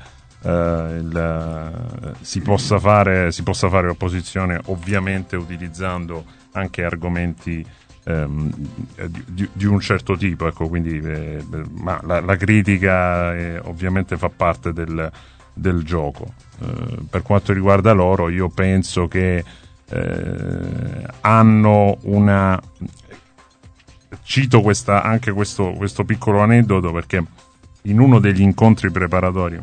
si possa fare opposizione, ovviamente utilizzando anche argomenti di un certo tipo, ecco, quindi ma la critica ovviamente fa parte del gioco. Per quanto riguarda loro, io penso che hanno una, cito questo piccolo aneddoto, perché in uno degli incontri preparatori,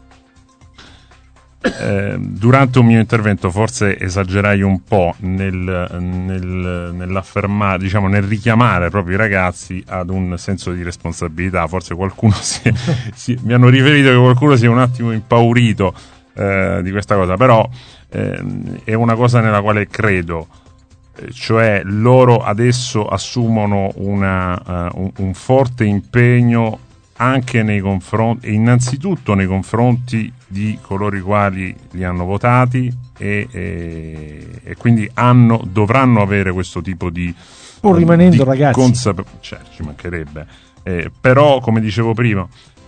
durante un mio intervento forse esagerai un po' nell'affermare, diciamo, nel richiamare proprio i ragazzi ad un senso di responsabilità. Forse qualcuno mi hanno riferito che qualcuno sia un attimo impaurito di questa cosa, però è una cosa nella quale credo, cioè loro adesso assumono un forte impegno anche nei confronti, innanzitutto nei confronti di coloro i quali li hanno votati, e quindi dovranno avere questo tipo di, pur rimanendo ragazzi, ci mancherebbe, però come dicevo prima,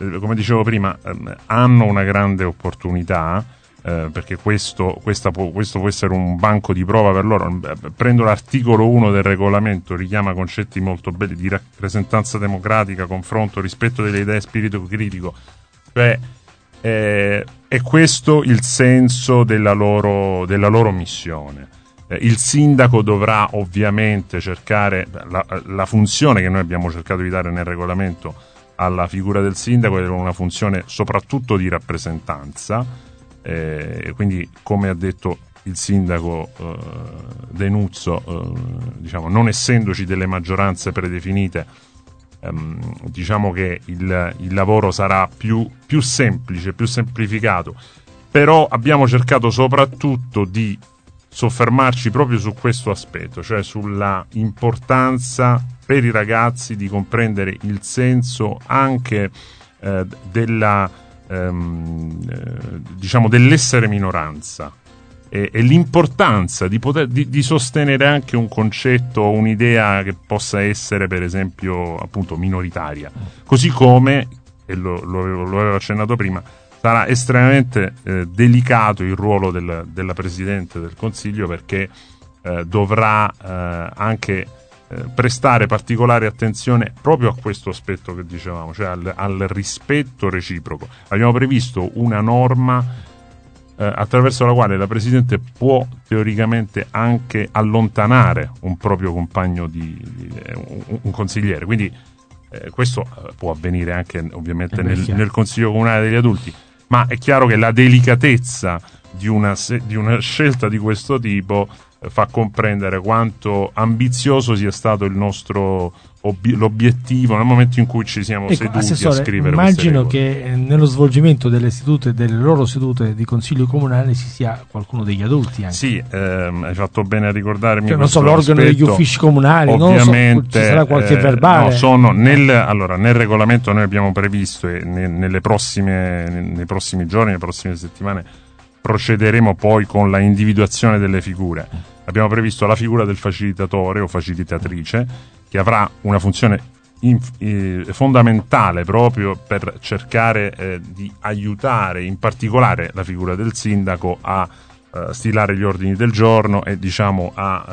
hanno una grande opportunità, perché questo può essere un banco di prova per loro. Prendo l'articolo 1 del regolamento, richiama concetti molto belli di rappresentanza democratica, confronto, rispetto delle idee, spirito critico, cioè è questo il senso della loro missione. Il sindaco dovrà ovviamente cercare la funzione che noi abbiamo cercato di dare nel regolamento alla figura del sindaco, è una funzione soprattutto di rappresentanza. Quindi, come ha detto il sindaco Denuzzo, diciamo, non essendoci delle maggioranze predefinite, diciamo che il lavoro sarà più semplice, più semplificato. Però abbiamo cercato soprattutto di soffermarci proprio su questo aspetto, cioè sulla importanza per i ragazzi di comprendere il senso anche diciamo dell'essere minoranza, e l'importanza di sostenere anche un concetto o un'idea che possa essere, per esempio, appunto minoritaria, così come, e lo avevo accennato prima, sarà estremamente delicato il ruolo della Presidente del Consiglio, perché dovrà anche prestare particolare attenzione proprio a questo aspetto che dicevamo, cioè al rispetto reciproco. Abbiamo previsto una norma attraverso la quale la Presidente può teoricamente anche allontanare un proprio compagno un consigliere, quindi questo può avvenire anche ovviamente nel Consiglio Comunale degli Adulti, ma è chiaro che la delicatezza di una scelta di questo tipo fa comprendere quanto ambizioso sia stato il nostro l'obiettivo nel momento in cui ci siamo seduti a scrivere. Immagino che nello svolgimento delle loro sedute di consiglio comunale ci sia qualcuno degli adulti anche. Sì, hai fatto bene a ricordarmi, cioè, non so, l'organo degli uffici comunali, ovviamente, non so, ci sarà qualche verbale. No, nel regolamento noi abbiamo previsto, e nei prossimi giorni, nelle prossime settimane procederemo poi con la individuazione delle figure. Abbiamo previsto la figura del facilitatore o facilitatrice, che avrà una funzione fondamentale proprio per cercare di aiutare in particolare la figura del sindaco a stilare gli ordini del giorno e, diciamo,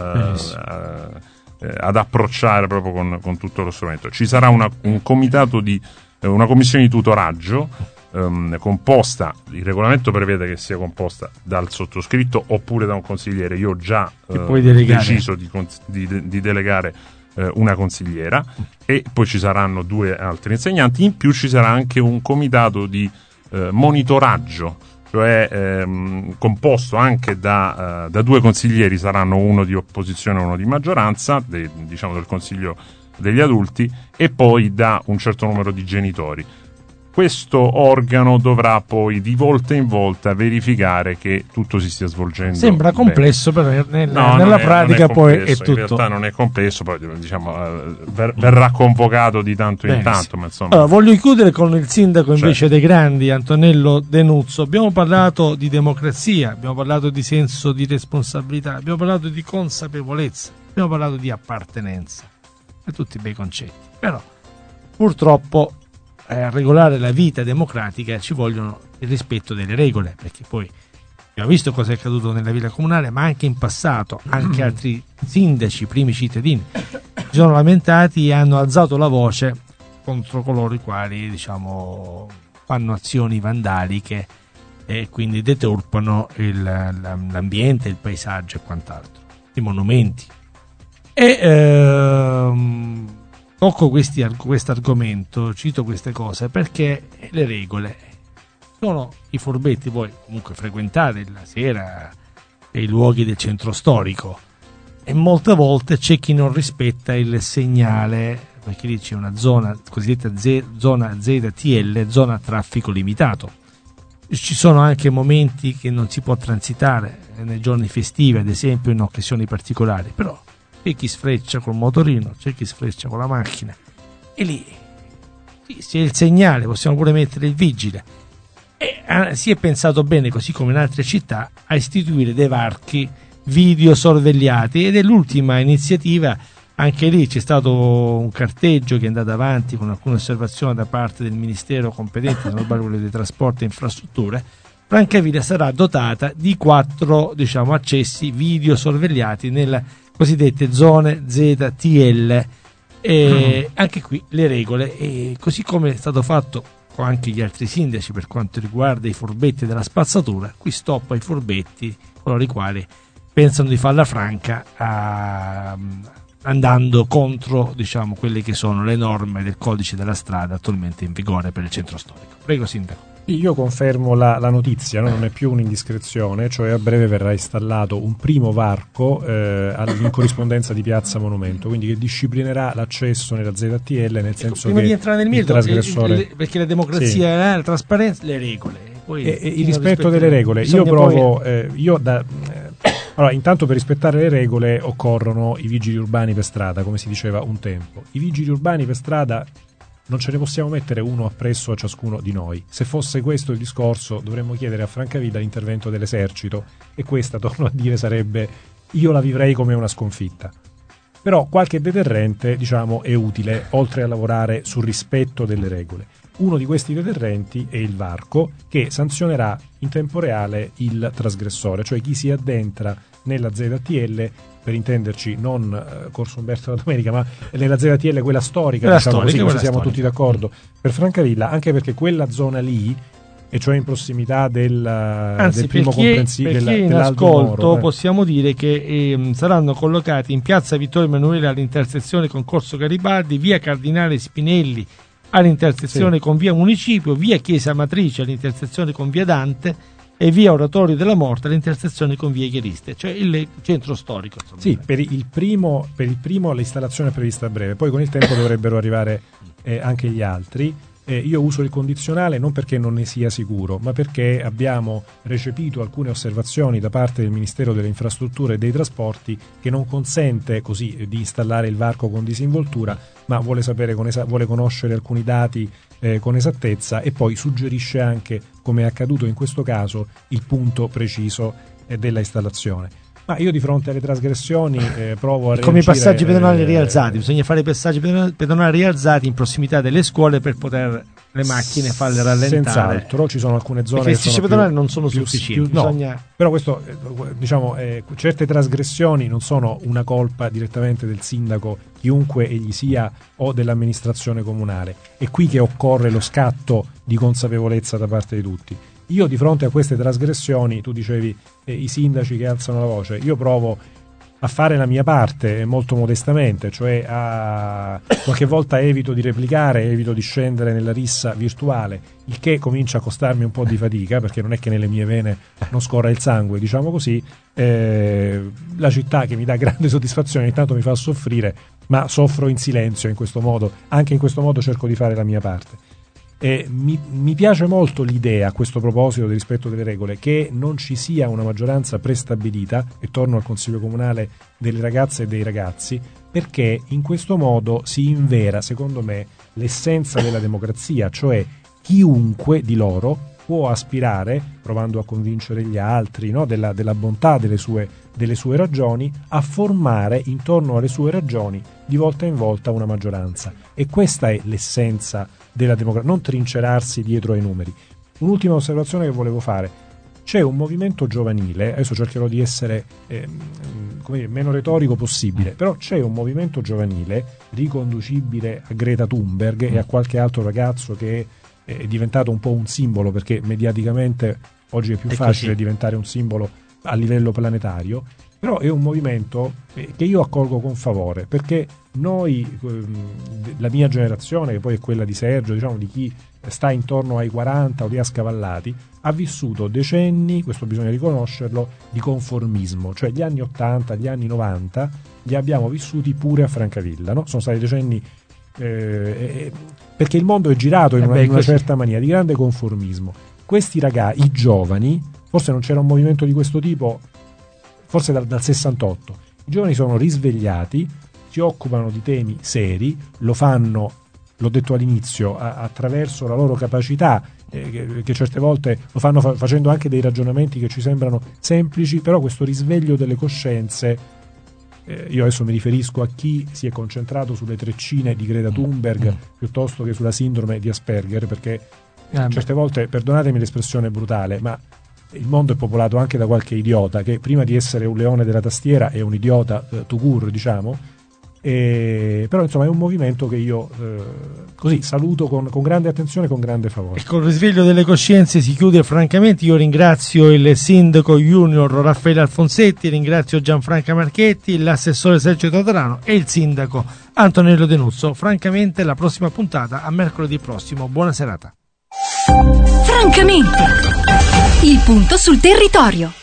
ad approcciare proprio con tutto lo strumento. Ci sarà una commissione di tutoraggio composta, il regolamento prevede che sia composta dal sottoscritto oppure da un consigliere. Io ho già deciso di delegare una consigliera, e poi ci saranno 2 altri insegnanti. In più ci sarà anche un comitato di monitoraggio cioè composto anche da 2 consiglieri, saranno uno di opposizione e uno di maggioranza, diciamo del Consiglio degli adulti, e poi da un certo numero di genitori. Questo organo dovrà poi di volta in volta verificare che tutto si stia svolgendo. Sembra complesso, bene. però nella pratica poi è tutto. In realtà non è complesso, poi diciamo verrà convocato di tanto in tanto. Ma insomma. Allora, voglio chiudere con il sindaco invece dei Grandi, Antonello De Nuzzo. Abbiamo parlato di democrazia, abbiamo parlato di senso di responsabilità, abbiamo parlato di consapevolezza, abbiamo parlato di appartenenza, e tutti bei concetti. Però purtroppo a regolare la vita democratica ci vogliono il rispetto delle regole, perché poi abbiamo visto cosa è accaduto nella vita comunale, ma anche in passato anche altri sindaci, primi cittadini, si sono lamentati e hanno alzato la voce contro coloro i quali, diciamo, fanno azioni vandaliche e quindi deturpano l'ambiente, il paesaggio e quant'altro, i monumenti. Tocco questo argomento, cito queste cose perché le regole sono i furbetti. Voi comunque frequentate la sera i luoghi del centro storico e molte volte c'è chi non rispetta il segnale, perché lì c'è una zona cosiddetta zona ZTL, zona a traffico limitato. Ci sono anche momenti che non si può transitare nei giorni festivi, ad esempio in occasioni particolari, però c'è chi sfreccia col motorino, c'è chi sfreccia con la macchina, e lì se il segnale possiamo pure mettere il vigile. E si è pensato bene, così come in altre città, a istituire dei varchi video sorvegliati, ed è l'ultima iniziativa. Anche lì c'è stato un carteggio che è andato avanti con alcune osservazioni da parte del Ministero competente, non sbaglio quello dei trasporti e infrastrutture. Francavilla sarà dotata di 4, diciamo, accessi video sorvegliati nelle cosiddette zone ZTL, e anche qui le regole, e così come è stato fatto con anche gli altri sindaci per quanto riguarda i furbetti della spazzatura, qui stoppa i furbetti, coloro i quali pensano di farla franca andando contro, diciamo, quelle che sono le norme del codice della strada attualmente in vigore per il centro storico. Prego, sindaco. Io confermo la notizia, no? Non è più un'indiscrezione, cioè a breve verrà installato un primo varco in corrispondenza di Piazza Monumento, quindi che disciplinerà l'accesso nella ZTL, nel senso prima che di entrare nel merito, perché la democrazia, la trasparenza, le regole, poi il rispetto delle regole. Io provo allora, intanto per rispettare le regole occorrono i vigili urbani per strada, come si diceva un tempo. I vigili urbani per strada non ce ne possiamo mettere uno appresso a ciascuno di noi. Se fosse questo il discorso, dovremmo chiedere a Francavilla l'intervento dell'esercito, e questa, torno a dire, sarebbe, io la vivrei come una sconfitta. Però qualche deterrente, diciamo, è utile, oltre a lavorare sul rispetto delle regole. Uno di questi deterrenti è il varco, che sanzionerà in tempo reale il trasgressore, cioè chi si addentra nella ZTL, per intenderci non Corso Umberto la Domenica, ma nella ZTL quella storica, diciamo così, se siamo tutti d'accordo, per Francavilla, anche perché quella zona lì, e cioè in prossimità del primo comprensivo in ascolto Moro, possiamo dire che saranno collocati in piazza Vittorio Emanuele all'intersezione con Corso Garibaldi, via Cardinale Spinelli all'intersezione con via Municipio, via Chiesa Matrice all'intersezione con via Dante e via Oratorio della Morte all'intersezione con via Ieriste, cioè il centro storico. Insomma. Sì, per il primo l'installazione è prevista a breve, poi con il tempo dovrebbero arrivare anche gli altri. Io uso il condizionale non perché non ne sia sicuro, ma perché abbiamo recepito alcune osservazioni da parte del Ministero delle Infrastrutture e dei Trasporti, che non consente così di installare il varco con disinvoltura, ma vuole sapere vuole conoscere alcuni dati con esattezza, e poi suggerisce anche, come è accaduto in questo caso, il punto preciso della installazione. Ma io di fronte alle trasgressioni provo a reagire. Come i passaggi pedonali rialzati, bisogna fare i passaggi pedonali rialzati in prossimità delle scuole per poter le macchine farle rallentare. Senz'altro, ci sono alcune zone che sono pedonali non sono sufficienti. No, però questo, diciamo, certe trasgressioni non sono una colpa direttamente del sindaco, chiunque egli sia, o dell'amministrazione comunale. È qui che occorre lo scatto di consapevolezza da parte di tutti. Io di fronte a queste trasgressioni, tu dicevi i sindaci che alzano la voce, io provo a fare la mia parte molto modestamente, cioè qualche volta evito di replicare, evito di scendere nella rissa virtuale, il che comincia a costarmi un po' di fatica, perché non è che nelle mie vene non scorra il sangue, diciamo così. La città, che mi dà grande soddisfazione, intanto mi fa soffrire, ma soffro in silenzio in questo modo. Anche in questo modo cerco di fare la mia parte. Mi piace molto l'idea, a questo proposito del rispetto delle regole, che non ci sia una maggioranza prestabilita, e torno al Consiglio Comunale delle ragazze e dei ragazzi, perché in questo modo si invera, secondo me, l'essenza della democrazia, cioè chiunque di loro può aspirare, provando a convincere gli altri, no, della bontà delle sue ragioni, a formare intorno alle sue ragioni di volta in volta una maggioranza. E questa è l'essenza della democrazia, non trincerarsi dietro ai numeri. Un'ultima osservazione che volevo fare: c'è un movimento giovanile, adesso cercherò di essere meno retorico possibile, però c'è un movimento giovanile riconducibile a Greta Thunberg e a qualche altro ragazzo che è diventato un po' un simbolo, perché mediaticamente oggi è più facile diventare un simbolo a livello planetario, però è un movimento che io accolgo con favore, perché noi, la mia generazione, che poi è quella di Sergio, diciamo di chi sta intorno ai 40 o li ha scavallati, ha vissuto decenni, questo bisogna riconoscerlo, di conformismo, cioè gli anni 80, gli anni 90 li abbiamo vissuti pure a Francavilla, no? Sono stati decenni perché il mondo è girato in una certa maniera di grande conformismo. Questi ragazzi, i giovani, forse non c'era un movimento di questo tipo, forse dal 68, i giovani sono risvegliati, si occupano di temi seri, lo fanno, l'ho detto all'inizio, attraverso la loro capacità, che certe volte lo fanno facendo anche dei ragionamenti che ci sembrano semplici, però questo risveglio delle coscienze, io adesso mi riferisco a chi si è concentrato sulle treccine di Greta Thunberg piuttosto che sulla sindrome di Asperger, perché certe volte, perdonatemi l'espressione brutale, ma il mondo è popolato anche da qualche idiota che prima di essere un leone della tastiera è un idiota tout court, diciamo. Però insomma è un movimento che io così saluto con grande attenzione e con grande favore. E col risveglio delle coscienze si chiude francamente. Io ringrazio il sindaco junior Raffaele Alfonsetti, ringrazio Gianfranca Marchetti, l'assessore Sergio Tatarano e il sindaco Antonello Denuzzo. Francamente, la prossima puntata a mercoledì prossimo. Buona serata. Francamente, il punto sul territorio.